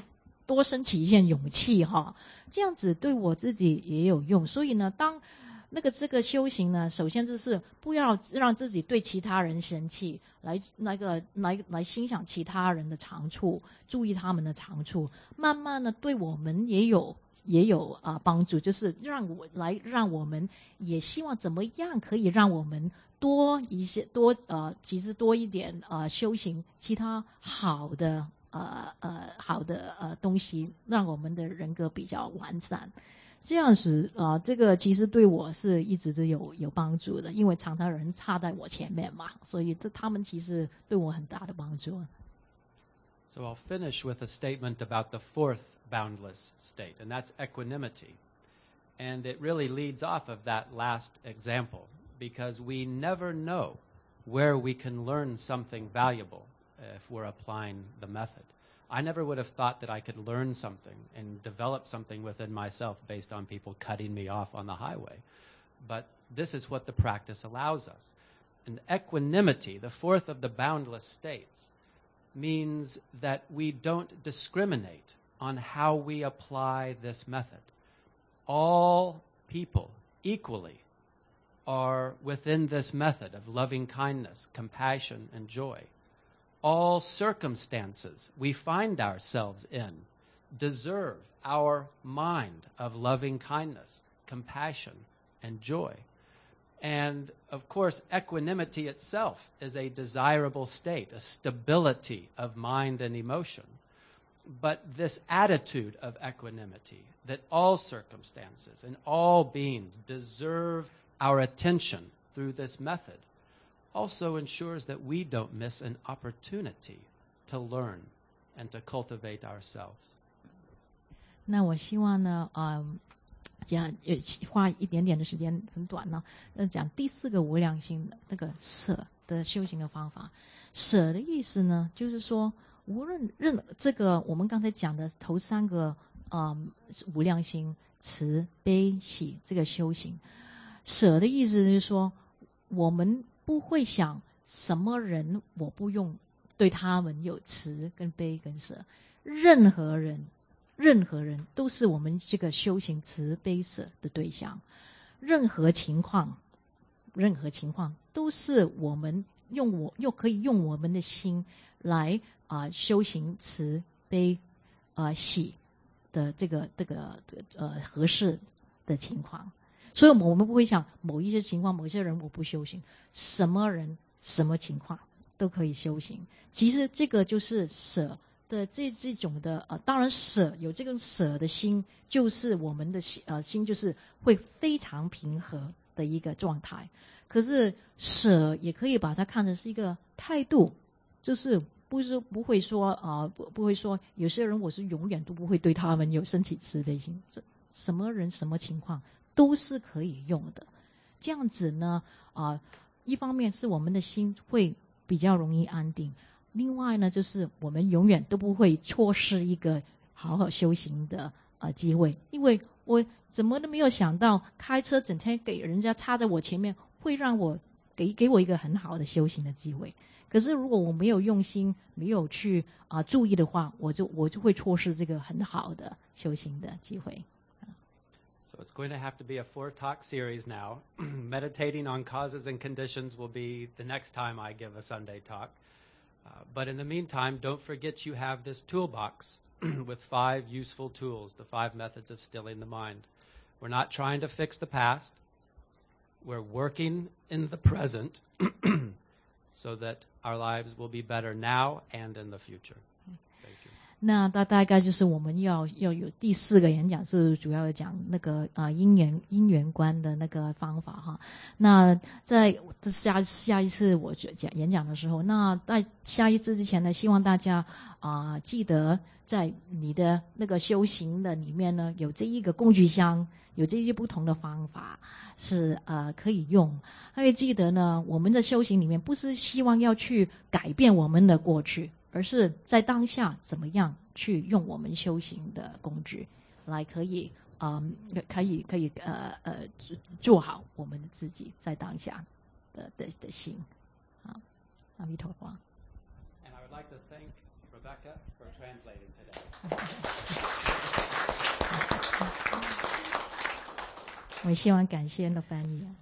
多升起一件勇气哈，这样子对我自己也有用。所以呢，当那个这个修行呢，首先就是不要让自己对其他人生气，来那个来来欣赏其他人的长处，注意他们的长处，慢慢的对我们也有也有啊、呃、帮助，就是让我来让我们也希望怎么样可以让我们多一些多呃其实多一点呃修行其他好的呃呃好的呃东西，让我们的人格比较完善。这样子啊、呃，这个其实对我是一直都有有帮助的，因为常常有人插在我前面嘛，所以这他们其实对我很大的帮助。 So I'll finish with a statement about the fourth boundless state, and that's equanimity. And it really leads off of that last example, because we never know where we can learn something valuable if we're applying the method. I never would have thought that I could learn something and develop something within myself based on people cutting me off on the highway. But this is what the practice allows us. And equanimity, the fourth of the boundless states, means that we don't discriminate on how we apply this method. All people equally are within this method of loving kindness, compassion, and joy. All circumstances we find ourselves in deserve our mind of loving kindness, compassion, and joy. And, of course, equanimity itself is a desirable state, a stability of mind and emotion. But this attitude of equanimity, that all circumstances and all beings deserve our attention through this method, also ensures that we don't miss an opportunity to learn and to cultivate ourselves. 那我希望呢，嗯，讲花一点点的时间，很短呢，呃，讲第四个无量心的那个舍的修行的方法。舍的意思呢，就是说，无论任这个我们刚才讲的头三个，嗯，无量心、慈悲喜这个修行，舍的意思就是说，我们不会想什么人我不用对他们有慈跟悲跟舍，任何人任何人都是我们这个修行慈悲舍的对象，任何情况任何情况都是我们用我又可以用我们的心来啊、呃、修行慈悲啊、呃、喜的这个这个呃合适的情况。所以我们不会想某一些情况某些人我不修行，什么人什么情况都可以修行。其实这个就是舍的这这种的呃，当然舍有这个舍的心，就是我们的呃心就是会非常平和的一个状态。可是舍也可以把它看成是一个态度，就是不是不会说啊、呃、不不会说有些人我是永远都不会对他们有升起慈悲心，什么人什么情况都是可以用的。这样子呢啊、呃，一方面是我们的心会比较容易安定，另外呢就是我们永远都不会错失一个好好修行的呃机会，因为我怎么都没有想到开车整天给人家插在我前面会让我给给我一个很好的修行的机会。可是如果我没有用心没有去啊、呃、注意的话，我就我就会错失这个很好的修行的机会。 So it's going to have to be a four-talk series now. Meditating on causes and conditions will be the next time I give a Sunday talk. Uh, but in the meantime, don't forget you have this toolbox with five useful tools, the five methods of stilling the mind. We're not trying to fix the past. We're working in the present so that our lives will be better now and in the future. Thank you. 那大大概就是我们要要有第四个演讲是主要讲那个啊、呃、因缘因缘观的那个方法哈。那在下下一次我讲演讲的时候，那在下一次之前呢，希望大家啊、呃、记得在你的那个修行的里面呢，有这一个工具箱，有这些不同的方法是呃可以用。还有记得呢，我们的修行里面不是希望要去改变我们的过去，而是在当下怎么样去用我们修行的工具来可以嗯可以可以呃呃做好我们自己在当下的的的心。好，阿弥陀佛。 And I would like to thank Rebecca for translating today. 我希望感谢的翻译。